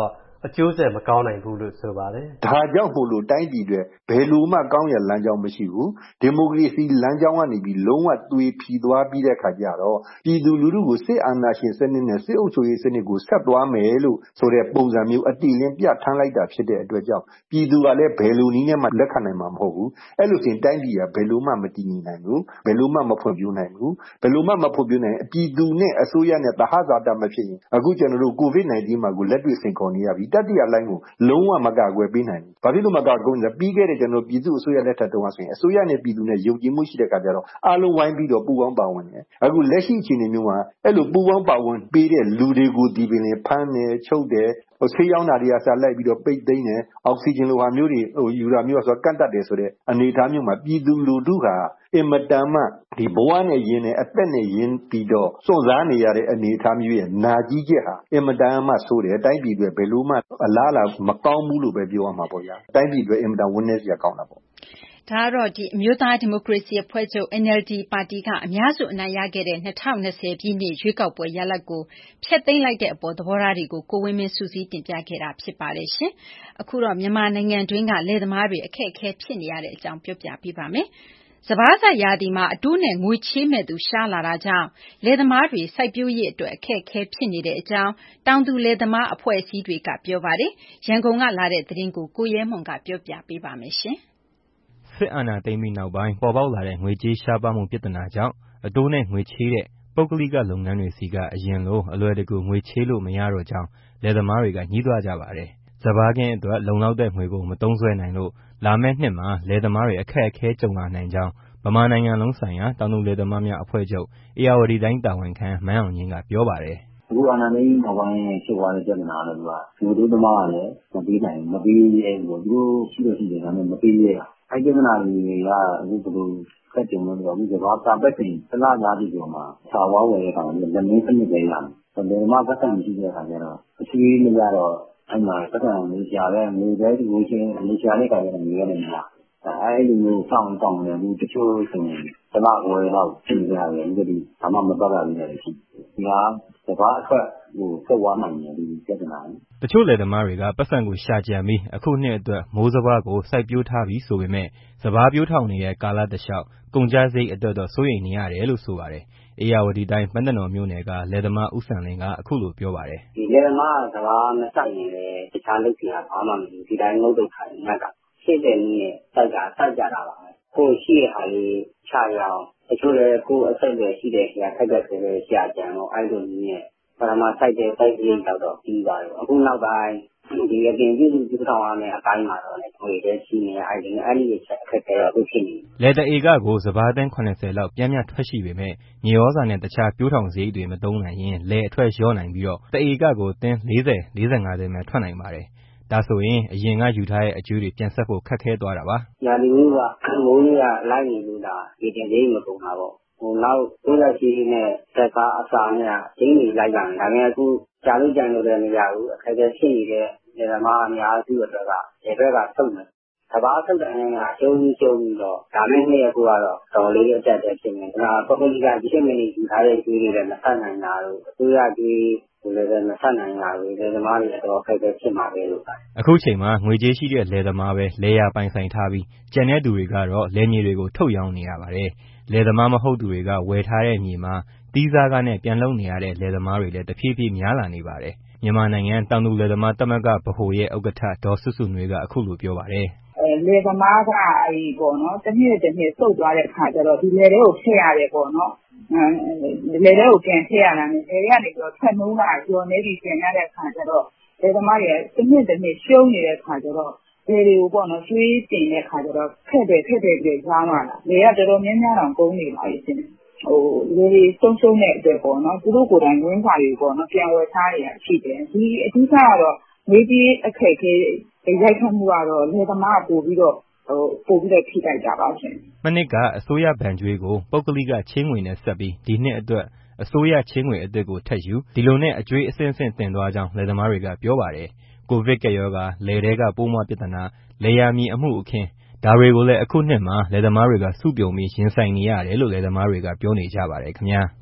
အကျိုးဆက်မကောင်းနိုင်ဘူးလို့ဆိုပါတယ်။ဒါကြောင့်မို့လို့တိုင်းပြည်တွေဘယ်လိုမှကောင်းရလမ်းကြောင်းမရှိဘူး။ဒီမိုကရေစီလမ်းကြောင်းကနေပြီးလုံးဝသွေဖီသွားပြီးတဲ့ခါကျတော့ပြည်သူလူထုကိုစစ်အာဏာရှင်စနစ်နဲ့စစ်အုပ်ချုပ်ရေးစနစ်ကိုဆက်သွားမယ်လို့ဆိုတဲ့ပုံစံမျိုးအတိအလင်းပြထမ်းလိုက်တာဖြစ်တဲ့အတွက်ကြောင့်ပြည်သူကလည်းဘယ်လိုနည်းနဲ့မှလက်ခံနိုင်မှာမဟုတ်ဘူး။အဲ့လိုဆိုရင်တိုင်းပြည်ကဘယ်လိုမှမတည်ငြိမ်နိုင်ဘူး။ဘယ်လိုမှမဖွံ့ဖြိုးနိုင်ဘူး။ဘယ်လိုမှမဖွံ့ဖြိုးနိုင်ပြည်သူနဲ့အစိုးရနဲ့သဟဇာတမဖြစ်ရင်အခုကျွန်တော်တို့ COVID-19 မှာကိုလက်တွေ့စင်ခေါ်နေရပြီတတိယလိုင်းကိုလုံးဝမကာကွယ်ပေးနိုင်ဘူး။ဘာဖြစ်လို့မကာကွယ်လဲပြီးခဲ့တဲ့ကျွန်တော်ပြည်သူအစိုးရလက်ထက်တုန်းကဆိုရင်အစိုးရနဲ့ပြည်သူနဲ့ယုံကြည်မှုရှိတဲ့အခါကျတော့အားလုံးဝိုင်းပြီးတော့ပူးပေါင်းပါဝင်တယ်။အခုလက်ရှိအခြေအနေမျိုးမှာအဲ့လိုပူးပေါင်းပါဝင်ပေးတဲ့လူတွေကိုဒီပင်ဖမ်းတယ်ချုပ်တယ်ဆေးရောင်းတာတွေကစားလိုက်ပြီးတော့ပိတ်သိမ်းတယ်အောက်ဆီဂျင်လိုဟာမျိုးတွေယူတာမျိုးဆိုတော့ကန့်တတ်တယ်ဆိုတဲ့အနေအထားမျိုးမှာပြည်သူလူထုဟာအင်မတန်မှဒီဘဝနဲ့ရင်းနဲ့အသက်နဲ့ရင်းပြီးတော့စွန့်စားနေရတဲ့အနေအထားမျိုးရဲ့နာကြီးချက်ဟာအင်မတန်မှဆိုးတယ်တိုင်းပြည်တွေဘယ်လိုမှအလားအလာမကောင်းဘူးလို့ပဲပြောရမှာပေါ့ဗျာတိုင်းပြည်တွေအင်မတန်ဝန်းနေစရာကောင်းတာပေါ့ဒါကတော့အမျိုးသားဒီမိုကရေစီအဖွဲ့ချုပ် NLD ပါတီကအများစုအနိုင်ရခဲ့တဲ့2020ပြည့်နှစ်ရွေးကောက်ပွဲရလဒ်ကိုဖျက်သိမ်းလိုက်တဲ့အပေါ်သဘောထားတွေကိုကိုဝင်းမင်းစုစည်းတင်ပြခဲ့တာဖြစ်ပါတယ်ရှင်။အခုတော့မြန်မာနိုင်ငံတွင်းကလယ်သမားတွေအခက်အခဲဖြစ်နေရတဲ့အကြောင်းပြောပြပေးပါမယ်။စပါးစိုက်ရာသီမှာအတိုးနဲ့ငွေချေးမဲ့သူရှားလာတာကြောင့်လယ်သမားတွေစိုက်ပျိုးရေးအတွက်အခက်အခဲဖြစ်နေတဲ့အကြောင်းတောင်သူလယ်သမားအဖွဲ့အစည်းတွေကပြောပါတယ်။ရန်ကုန်ကလာတဲ့သတင်းကိုကိုရဲမွန်ကပြောပြပေးပါမယ်ရှင်။စစ်အာဏာသိမ်းပြီးနောက်ပိုင်းပေါ်ပေါက်လာတဲ့ငွေကြေးရှားပါးမှုပြဿနာကြောင့်အတိုးနဲ့ငွေချေးတဲ့ပုဂ္ဂလိကလုပ်ငန်းတွေဆီကအရင်လိုအလွယ်တကူငွေချေးလို့မရတော့ကြောင်းလယ်သမားတွေကညှိတွားကြပါတယ်။စပါးခင်းအတွက်လုံလောက်တဲ့ငွေကိုမသုံးစွဲနိုင်လို့လာမယ့်နှစ်မှာလယ်သမားတွေအခက်အခဲကြုံလာနိုင်ကြောင်းဗမာနိုင်ငံလုံးဆိုင်ရာတောင်သူလယ်သမားများအဖွဲ့ချုပ်ဧရာဝတီတိုင်းတာဝန်ခံမန်းအောင်ငင်းကပြောပါတယ်။အခုအာဏာသိမ်းနောက်ပိုင်းဖြစ်သွားတဲ့ပြဿနာလည်းသူကငွေတိုးသမားကလည်းမပေးနိုင်ဘူးမပေးရဲဘူးသူတို့ရှိလို့ရှိတယ်ဒါပေမဲ့မပေးရဲတာအဲ့ဒီပြဿနာတွေကအခုဘယ်လိုဖက်ကြုံလို့တော့ဒီကဘာသာပတ်တင်သလားသားဒီပေါ်မှာခြာဝါဝယ်ရတာလည်းလက်မင်းစနစ်ပဲရတယ်။ဘယ်မှာပတ်သက်မရှိတဲ့အခါကျတော့အချွေးမရတော့အဲ့မှာပတ်သက်နေကြတယ်ငွေပဲဒီလိုချင်းနေချာတဲ့ခါကျတော့ငွေရတယ်မလား။အဲ့ဒီမျိုးစောင့်တယ်ဒီတချို့ဆိုရင်သလားဝယ်တော့ပြင်ကြတယ်ဒီဘာမှမပတ်တာလည်းရှိ။ဒီဟာစပါးအတွက်ဆက်ဝါနိုင်တယ်ဒီပြဿနာ။တချို့လယ်သမားတွေကပတ်စံကိုရှာကြံပြီးအခုနှစ်အတွက်မိုးစပါးကိုစိုက်ပျိုးထားပြီးဆိုပေမဲ့စပါးပျိုးထောင်နေတဲ့ကာလတလျှောက်ကုန်ကျစရိတ်အတွက်တော့စိုးရိမ်နေရတယ်လို့ဆိုပါတယ်။ဧရာဝတီတိုင်းပန်းတနော်မြို့နယ်ကလယ်သမားဦးစံလင်းကအခုလိုပြောပါတယ်။ဒီလယ်သမားကစပါးမစိုက်ရင်လည်းတခြားလုပ်စရာဘာမှမရှိဘူးဒီတိုင်းငုတ်တုတ်ထိုင်နေတာရှေ့တဲ့နည်းနဲ့စိုက်ကြတာပါပဲ။ကိုရှိရဟာလေးချရအောင်တချို့လည်းကိုအဆက်တွေရှိတဲ့ခါထိုက်တဲ့ဆိုလည်းရှာကြံတော့အဲ့လိုနည်းနဲ့ပထမစိုက်တဲ့စိုက်ကြီးတော့ပြီးပါတယ်အခုနောက်ပိုင်းဒီအပြင်ပြည်သူထောင်ရမယ်အတိုင်းမှာတော့လည်းငွေတွေရှိနေအဲ့ဒီချက်အခက်အခဲတော့ဖြစ်နေလယ်တဧကကိုစပါးတန်း80လောက်ပြန်ထွက်ရှိပေမဲ့မြေဩဇာနဲ့တခြားပျိုးထောင်စရိတ်တွေမသုံးနိုင်ရင်လယ်အထွက်လျော့နိုင်ပြီးတော့တဧကကိုတင်း40-45သိန်းပဲထွက်နိုင်ပါတယ်ဒါဆိုရင်အရင်ကယူထားတဲ့အကျိုးတွေပြန်ဆက်ဖို့ခက်ခဲသွားတာပါညာဒီမျိုးကမိုးကြီးကလိုက်နေလို့ဒါဒီတင်သေးမကုန်တာပေါ့နောက်ကိုရရှိနဲ့သက်ကားအစာနဲ့ကျင်းနေလိုက်ရတယ်ဒါပေမဲ့အခုကြာလို့ကြံလို့လည်းမရဘူးအခက်အခဲဖြစ်နေတဲ့ဒီမှာအများစုအတွက်ကဒီဘက်ကထုတ်မယ်စပါးထုတ်တဲ့အနေနဲ့ကျုံပြီးတော့ဒါမဲ့နေ့အခုကတော့တော်လေးအတက်တက်ဖြစ်နေဒါပုဂ္ဂလိကဒီချက်မင်းကြီးယူထားတဲ့ကျွေးတွေလည်းမဆက်နိုင်တာလို့အစိုးရကျွေးလည်းမဆက်နိုင်တာလို့ဒီသမားတွေတော့အခက်အခဲဖြစ်မှာပဲလို့အခုချိန်မှာငွေကြေးရှိတဲ့လယ်သမားပဲလယ်ယာပိုင်ဆိုင်ထားပြီးကျန်တဲ့သူတွေကတော့လယ်မြေတွေကိုထုတ်ရောင်းနေရပါတယ်လယ်သမားမဟုတ်သူတွေကဝယ်ထားတဲ့မြေမှာတီးစားကားနဲ့ပြန်လုပ်နေရတဲ့လယ်သမားတွေလည်းတဖြည်းဖြည်းများလာနေပါတယ်မြန်မာနိုင်ငံတောင်သူလယ်သမားသမဂ္ဂဗဟိုရဲ့ဥက္ကဋ္ဌဒေါ်စုစုနွေးကအခုလိုပြောပါတယ်လယ်သမားကပေါ့နော်တစ်နှစ်စုပ်သွားတဲ့အခါကျတော့ဒီလယ်တွေကိုဖျက်ရတယ်ပေါ့နော်လယ်တွေကိုပြန်ဖျက်ရတာနဲ့လယ်တွေကနေပြီးတော့ထွက်နှုံးလာကျော်နေပြီးပြန်ရတဲ့အခါကျတော့လယ်သမားတွေတစ်နှစ်ရှုံးနေတဲ့အခါကျတော့လယ်တွေကိုပေါ့နော်ကျွေးတင်တဲ့အခါကျတော့ခက်တယ်ပြီးကြားမှာလာလယ်ကတော်တော်များများတော့ကုန်နေပါပြီရှင်လေတွေဆုံးတဲ့အတွက်ပေါ့နော်သူတို့ကိုယ်တိုင်ဝင်းစာတွေပေါ့နော်ပြန်ဝယ်ထားရရှိတယ်ဒီအဓိကကတော့ငွေကြေးအခက်အခဲရိုက်ခတ်မှုကတော့လယ်သမားပို့ပြီးတော့ထိခိုက်ကြပါရှင်မနစ်ကအစိုးရဘဏ်ကြွေးကိုပုဂ္ဂလိကချင်းငွေနဲ့ဆက်ပြီးဒီနှစ်အတွက်အစိုးရချင်းငွေအသစ်ကိုထပ်ယူဒီလိုနဲ့အကြွေးအဆင့်တင်သွားကြောင်းလယ်သမားတွေကပြောပါတယ်ကိုဗစ်ကပ်ရောဂါလယ်ထဲကပိုးမွှားပြဿနာလယ်ယာမြေအမှုအခင်းဒါတွေကိုလည်းအခုနှစ်မှာလယ်သမားတွေကစုပြုံပြီးရင်ဆိုင်နေရတယ်လို့လယ်သမားတွေကပြောနေကြပါတယ်ခင်ဗျာ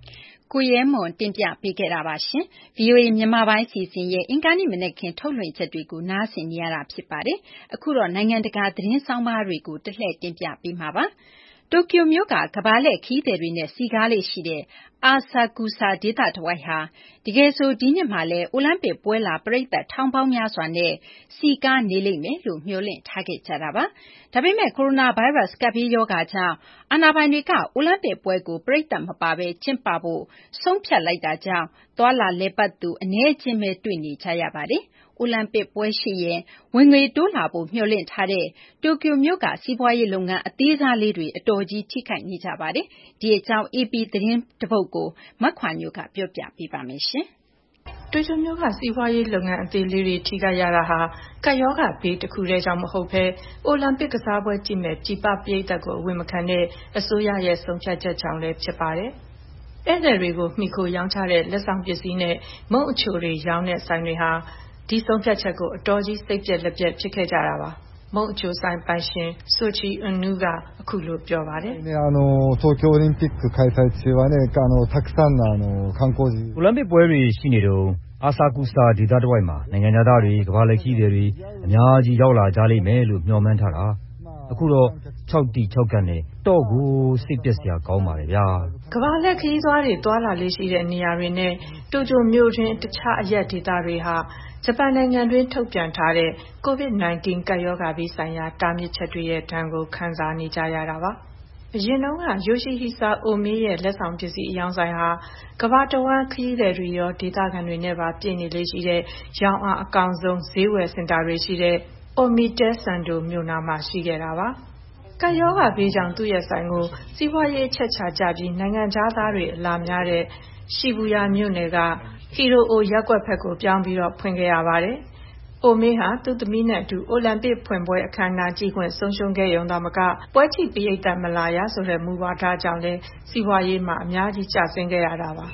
ကိုရဲမွန်တင်ပြပေးခဲ့တာပါရှင်။ VOA မြန်မာပိုင်းစီစဉ်ရဲ့အင်္ဂါနေ့မနက်ခင်းထုတ်လွှင့်ချက်တွေကိုနားဆင်နေရတာဖြစ်ပါတယ်။အခုတော့နိုင်ငံတကာသတင်းဆောင်းပါးတွေကိုတလှည့်တင်ပြပေးမှာပါ။တိုကျိုမြို့ကကမ္ဘာလှည့်ခရီးသည်တွေနဲ့စည်ကားလေ့ရှိတဲ့အာဆာကူစာဒေသတဝိုက်ဟာတကယ်ဆိုဒီနှစ်မှာလည်းအိုလံပစ်ပွဲလာပရိသတ်ထောင်ပေါင်းများစွာနဲ့စည်ကားနေလိမ့်မယ်လို့မျှော်လင့်ထားခဲ့ကြတာပါ။ဒါပေမဲ့ကိုရိုနာဗိုင်းရပ်စ်ကပ်ဘေးရောဂါကြောင့်အာဏာပိုင်တွေကအိုလံပစ်ပွဲကိုပရိသတ်မပါဘဲကျင်းပဖို့ဆုံးဖြတ်လိုက်တာကြောင့်သွာလာလည်ပတ်သူအနည်းအကျဉ်းပဲတွေ့နေကြရပါတယ်။အိုလံပစ်ပွဲရှိရင်ဝင်ငွေတိုးလာဖို့မျှော်လင့်ထားတဲ့တိုကျိုမြို့ကစီးပွားရေးလုပ်ငန်းအသေးစားလေးတွေအတော်ကြီးထိခိုက်နေကြပါတယ်။ဒီအကြောင်း AP သတင်းတပုဒ်ကိုမခွာညိုကပြောပြပေးပါမယ်ရှင်။တိုကျိုမြို့ကစီးပွားရေးလုပ်ငန်းအသေးလေးတွေထိခိုက်ရတာဟာကပ်ရောဂါဘေးတစ်ခုတည်းကြောင့်မဟုတ်ဘဲအိုလံပစ်ကစားပွဲကြည့်မဲ့ပြည်ပပရိသတ်ကိုအဝင်မခံတဲ့အစိုးရရဲ့ဆုံးဖြတ်ချက်ကြောင့်လည်းဖြစ်ပါတယ်။ဧည့်သည်တွေကိုမှီခိုရောင်းချတဲ့လက်ဆောင်ပစ္စည်းနဲ့မုန့်အချိုတွေရောင်းတဲ့ဆိုင်တွေဟာဒီဆုံးဖြတ်ချက်ကိုအတော်ကြီးစိတ်ပြက်လက်ပြက်ဖြစ်ခဲ့ကြတာပါ။မုန့်အချိုဆိုင်ပိုင်ရှင်ဆိုချီအန်နူကအခုလိုပြောပါတယ်။東京オリンピック開催中はねたくさんの観光地အိုလံပစ်ပွဲတွေရှိနေတော့အာဆာကူစာဒေသတဝိုက်မှာနိုင်ငံသားတွေကမ္ဘာလှည့်ခရီးသည်တွေအများကြီးရောက်လာကြလိမ့်မယ်လို့မျှော်မှန်းထားတာ။အခုတော့6တီ6ကတ်နဲ့တော့ကိုစိတ်ပျက်စရာကောင်းပါတယ်ဗျာကမ္ဘာလက်ခရီးသွားတွေတွာလာလေးရှိတဲ့နေရာတွေနဲ့တိုကျိုမြို့တွင်တခြားအရက်ဒေသတွေဟာဂျပန်နိုင်ငံတွင်ထုတ်ပြန်ထားတဲ့ COVID-19 ကပ်ရောဂါဘေးဆိုင်ရာတားမြစ်ချက်တွေရဲ့ဒဏ်ကိုခံစားနေကြရတာပါအရင်တုန်းကယိုရှိဟီဆာအိုမေရဲ့လက်ဆောင်ပစ္စည်းအယောင်ဆိုင်ဟာကမ္ဘာတဝန်းခရီးသည်တွေရောဒေသခံတွေနဲ့ပါပြည့်နေလေးရှိတဲ့ရောင်းအားအကောင်ဆုံးဈေးဝယ်စင်တာတွေရှိတဲ့အိုမီတဲဆန်ဒိုမြို့နာမှာရှိခဲ့တာပါကပ်ရောဂါဘေးကြောင့်သူ့ရဲ့ဆိုင်ကိုစီးပွားရေးအချက်ချကြပြီးနိုင်ငံသားတွေအလာများတဲ့ရှီဘူယာမြို့နယ်ကဟီရိုအိုရပ်ကွက်ဘက်ကိုပြောင်းပြီးတော့ဖွင့်ခဲ့ရပါတယ်။အိုမေဟာသူ့သမီးနဲ့အတူအိုလံပစ်ဖွင့်ပွဲအခမ်းအနားကြည့်ခွင့်ဆုံးရှုံးခဲ့ရုံသာမကပွဲကြည့်ပရိသတ်မလာရဆိုတဲ့မူဝါဒကြောင့်လည်းစီးပွားရေးမှာအများကြီးကျဆင်းခဲ့ရတာပါ။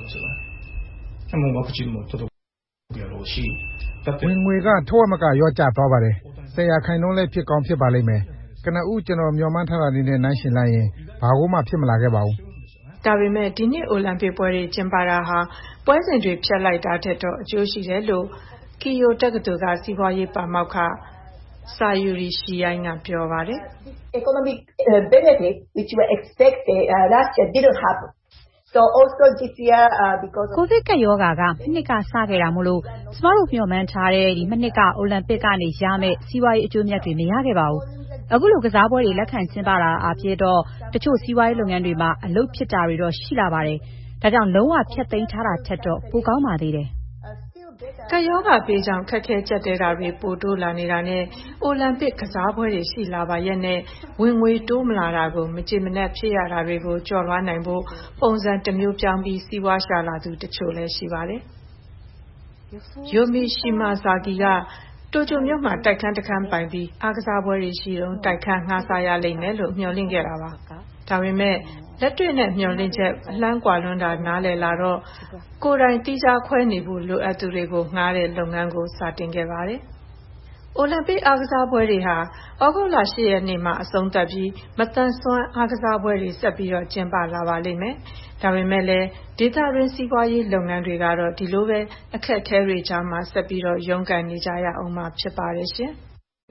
ဝင်ငွေကထဝက်မကရောကျသွားပါတယ်။10%လည်းဖြစ်ကောင်းဖြစ်ပါလိမ့်မယ်။ကနဦးကျွန်တော်မျှော်မှန်းထားတာနဲ့နှိုင်းယှဉ်လိုက်ရင်ဘာကိုမှဖြစ်မလာခဲ့ပါဘူး။ဒါပေမဲ့ဒီနှစ်အိုလံပစ်ပွဲတွေကျင်းပတာဟာပွဲစဉ်တွေဖျက်လိုက်တာတဲ့တော့အကျိုးရှိတယ်လို့ကီယိုတက္ကသိုလ်ကစီးပွားရေးပါမောက္ခစာယူရီရှီယိုင်းကပြောပါတယ်။ Economic benefit which were expected last year didn't happen. So also this year because of COVID ကပ်ရောဂါကနှစ်ကစခဲ့တာမို့လို့ကျမတို့မျှော်မှန်းထားတဲ့ဒီနှစ်ကအိုလံပစ်ကနေရမယ့်စီးပွားရေးအကျိုးအမြတ်တွေမရခဲ့ပါဘူး။အခုလိုကစားပွဲတွေလက်ခံကျင်းပတာအဖြစ်တော့တချို့စီးပွားရေးလုပ်ငန်းတွေမှာအလုပ်ဖြစ်တာတွေတော့ရှိလာပါတယ်။ဒါကြောင့်လုံးဝဖျက်သိမ်းထားတာထက်တော့ပိုကောင်းပါသေးတယ်။ကပ်ရောဂါဘေးကြောင့်ခက်ခဲကြက်တဲတာတွေပိုတိုးလာနေတာနဲ့အိုလံပစ်ကစားပွဲတွေရှိလာပါရဲ့နဲ့ဝင်ငွေတိုးမလာတာကိုမကြင်မနက်ဖြစ်ရတာတွေကိုကြော်လွှားနိုင်ဖို့ပုံစံတစ်မျိုးပြောင်းပြီးစီးပွားရှာလာသူတချို့လည်းရှိပါတယ်။ယိုမီရှီမာဇာကီကတိုကျိုမြို့မှာတိုက်ခန်းတစ်ခန်းပိုင်ပြီးအားကစားပွဲတွေရှိတော့တိုက်ခန်းငှားစားရလိမ့်မယ်လို့မျှော်လင့်ခဲ့တာပါ။ဒါပေမဲ့လက်တွေ့နဲ့မျှော်လင့်ချက်အလှမ်းကွာလွန်းတာနားလည်လာတော့ကိုယ်တိုင်တီးခြားခွဲနေဖို့လိုအပ်သူတွေကိုငှားတဲ့လုပ်ငန်းကိုစတင်ခဲ့ပါတယ်။အိုလံပစ်အားကစားပွဲတွေဟာဩဂုတ်လ10ရက်နေ့မှာအဆုံးသတ်ပြီးမတန်ဆွမ်းအားကစားပွဲတွေဆက်ပြီးတော့ကျင်းပလာပါလိမ့်မယ်။ဒါပေမဲ့လည်းဒေသတွင်းစီးပွားရေးလုပ်ငန်းတွေကတော့ဒီလိုပဲအခက်အခဲတွေကြားမှာဆက်ပြီးတော့ရုန်းကန်နေကြရအောင်မှာဖြစ်ပါတယ်ရှင်။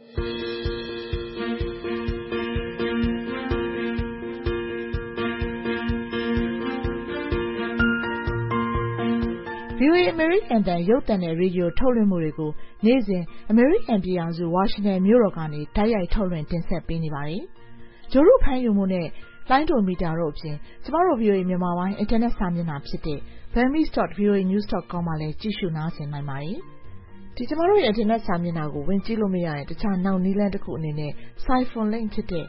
VOA American တန်ရုပ်သံနဲ့ရေဒီယိုထုတ်လွှင့်မှုတွေကိုနေ့စဉ် American ပြည်ထောင်စု Washington မြို့တော်ကနေတိုက်ရိုက်ထုတ်လွှင့်တင်ဆက်ပေးနေပါတယ်။ဂျိုရုဖမ်းယူမှုနဲ့လိုင်းဒိုမီတာတို့အပြင်ကျမတို့ VOA မြန်မာပိုင်းအင်တာနက်စာမျက်နှာဖြစ်တဲ့ burmese.voanews.com မှာလည်းကြည့်ရှုနားဆင်နိုင်ပါတယ်။ဒီကျမတို့ရဲ့အင်တာနက်စာမျက်နှာကိုဝင်ကြည့်လို့မရရင်တခြားနောက်နည်းလမ်းတစ်ခုအနေနဲ့ Siphon link ဖြစ်တဲ့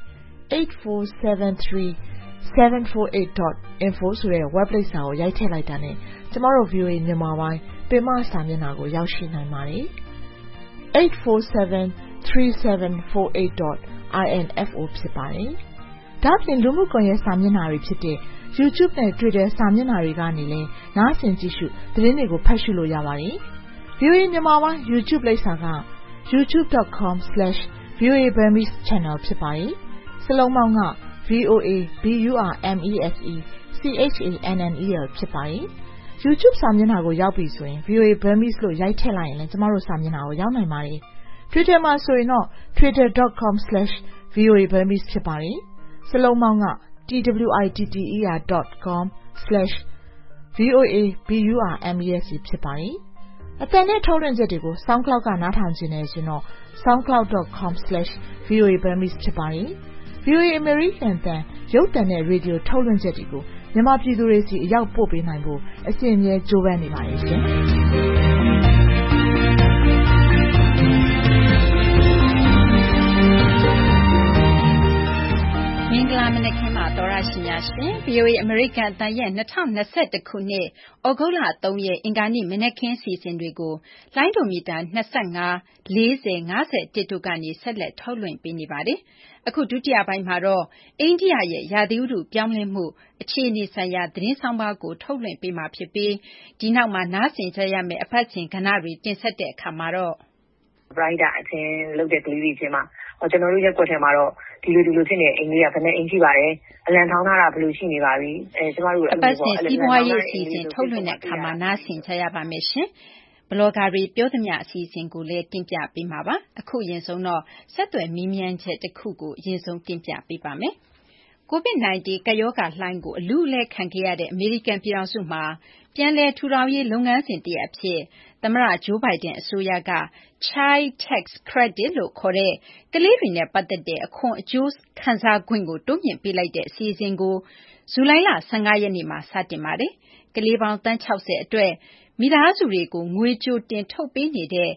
847374.info ဆိုတဲ့ web လိပ်စာကိုရိုက်ထည့်လိုက်တာနဲ့ကျမတို့ VOA မြန်မာပိုင်းပင်မစာမျက်နှာကိုရောက်ရှိနိုင်ပါတယ်။ 847374.info ဖြစ်ပါတယ်။ဒါ့အပြင်လူမှုကွန်ရက်စာမျက်နှာတွေဖြစ်တဲ့ YouTube နဲ့ Twitter စာမျက်နှာတွေကနေလည်းနားဆင်ကြည့်ရှုသတင်းတွေကိုဖတ်ရှုလို့ရပါတယ်။ VOA မြန်မာပိုင်း YouTube လိပ်စာက youtube.com/VOA Burmese channel ဖြစ်ပါတယ်။စလုံးပေါင်းက VOA BURMESE CHANNEL ဖြစ်ပါတယ်။ YouTube စာမျက်နှာကိုရောက်ပြီဆိုရင် VOA Burmese လို့ရိုက်ထည့်လိုက်ရင်လည်းကျမတို့စာမျက်နှာကိုရောက်နိုင်ပါတယ်။ Twitter မှာဆိုရင်တော့ twitter.com/voaburmese ဖြစ်ပါတယ်။စလုံးပေါင်းက twitter.com/voaburmese ဖြစ်ပါတယ်။အသံနဲ့ထုတ်လွှင့်ချက်တွေကို SoundCloud ကနားထောင်ခြင်းနဲ့ဆိုတော့ soundcloud.com/voaburmese ဖြစ်ပါတယ်။ VOA American အသံရုပ်သံနဲ့ရေဒီယိုထုတ်လွှင့်ချက်တွေကိုမြန်မာပြည်သူတွေစီအရောက်ပို့ပေးနိုင်ဖို့အစဉ်အမြဲကြိုးပမ်းနေပါတယ်ရှင်။မင်္ဂလာမနက်ခင်းပါသောရရှိများရှင် VOA American အသံရဲ့2021ခုနှစ်ဩဂုတ်လ3ရက်အင်္ဂါနေ့မနက်ခင်းစီစဉ်တွေကိုလိုင်းဒိုမီတာ25 40 51တို့ကနေဆက်လက်ထုတ်လွှင့်ပေးနေပါတယ်။အခုဒုတိယပိုင်းမှာတော့အိန္ဒိယရဲ့ရာသီဥတုပြောင်းလဲမှုအခြေအနေဆိုင်ရာသတင်းဆောင်ပါကိုထုတ်လွှင့်ပေးမှာဖြစ်ပြီးဒီနောက်မှာနားဆင်ကြရမယ့်အပတ်စဉ်ကဏ္ဍတွေတင်ဆက်တဲ့အခါမှာတော့ပရိုက်တာအချင်းလုပ်တဲ့ကလေးတွေချင်းမှာကျွန်တော်တို့ရက်ွက်ထဲမှာတော့ဒီလိုဖြစ်နေအိမ်လေးကဘယ်နဲ့အိမ်ရှိပါတယ်အလံထောင်းထားတာဘယ်လိုရှိနေပါပြီကျမတို့အပတ်စဉ်စီးပွားရေးအစီအစဉ်ထုတ်လွှင့်တဲ့အခါမှာနားဆင်ကြရပါမယ်ရှင်ဘလော့ဂါတွေပြောသမျှအစီအစဉ်ကိုလည်းတင်ပြပေးမှာပါအခုအရင်ဆုံးတော့ဆက်သွယ်မေးမြန်းချက်တစ်ခုကိုအရင်ဆုံးတင်ပြပေးပါမယ်COVID-19 ကပ်ရောဂါလှိုင်းကိုအလူးအလဲခံခဲ့ရတဲ့အမေရိကန်ပြည်ထောင်စုမှာပြန်လည်ထူထောင်ရေးလုပ်ငန်းစဉ်တရပ်အဖြစ်သမ္မတဂျိုးဘိုင်ဒန်အစိုးရက Child Tax Credit လို့ခေါ်တဲ့ကလေးတွေနဲ့ပတ်သက်တဲ့အခွန်အကျိုးခံစားခွင့်ကိုတိုးမြှင့်ပေးလိုက်တဲ့အစီအစဉ်ကိုဇူလိုင်လ15ရက်နေ့မှာစတင်ပါတယ်။ကလေးပေါင်းတန်း60အတွက်မိသားစုတွေကိုငွေကြိုတင်ထုတ်ပေးနေတဲ့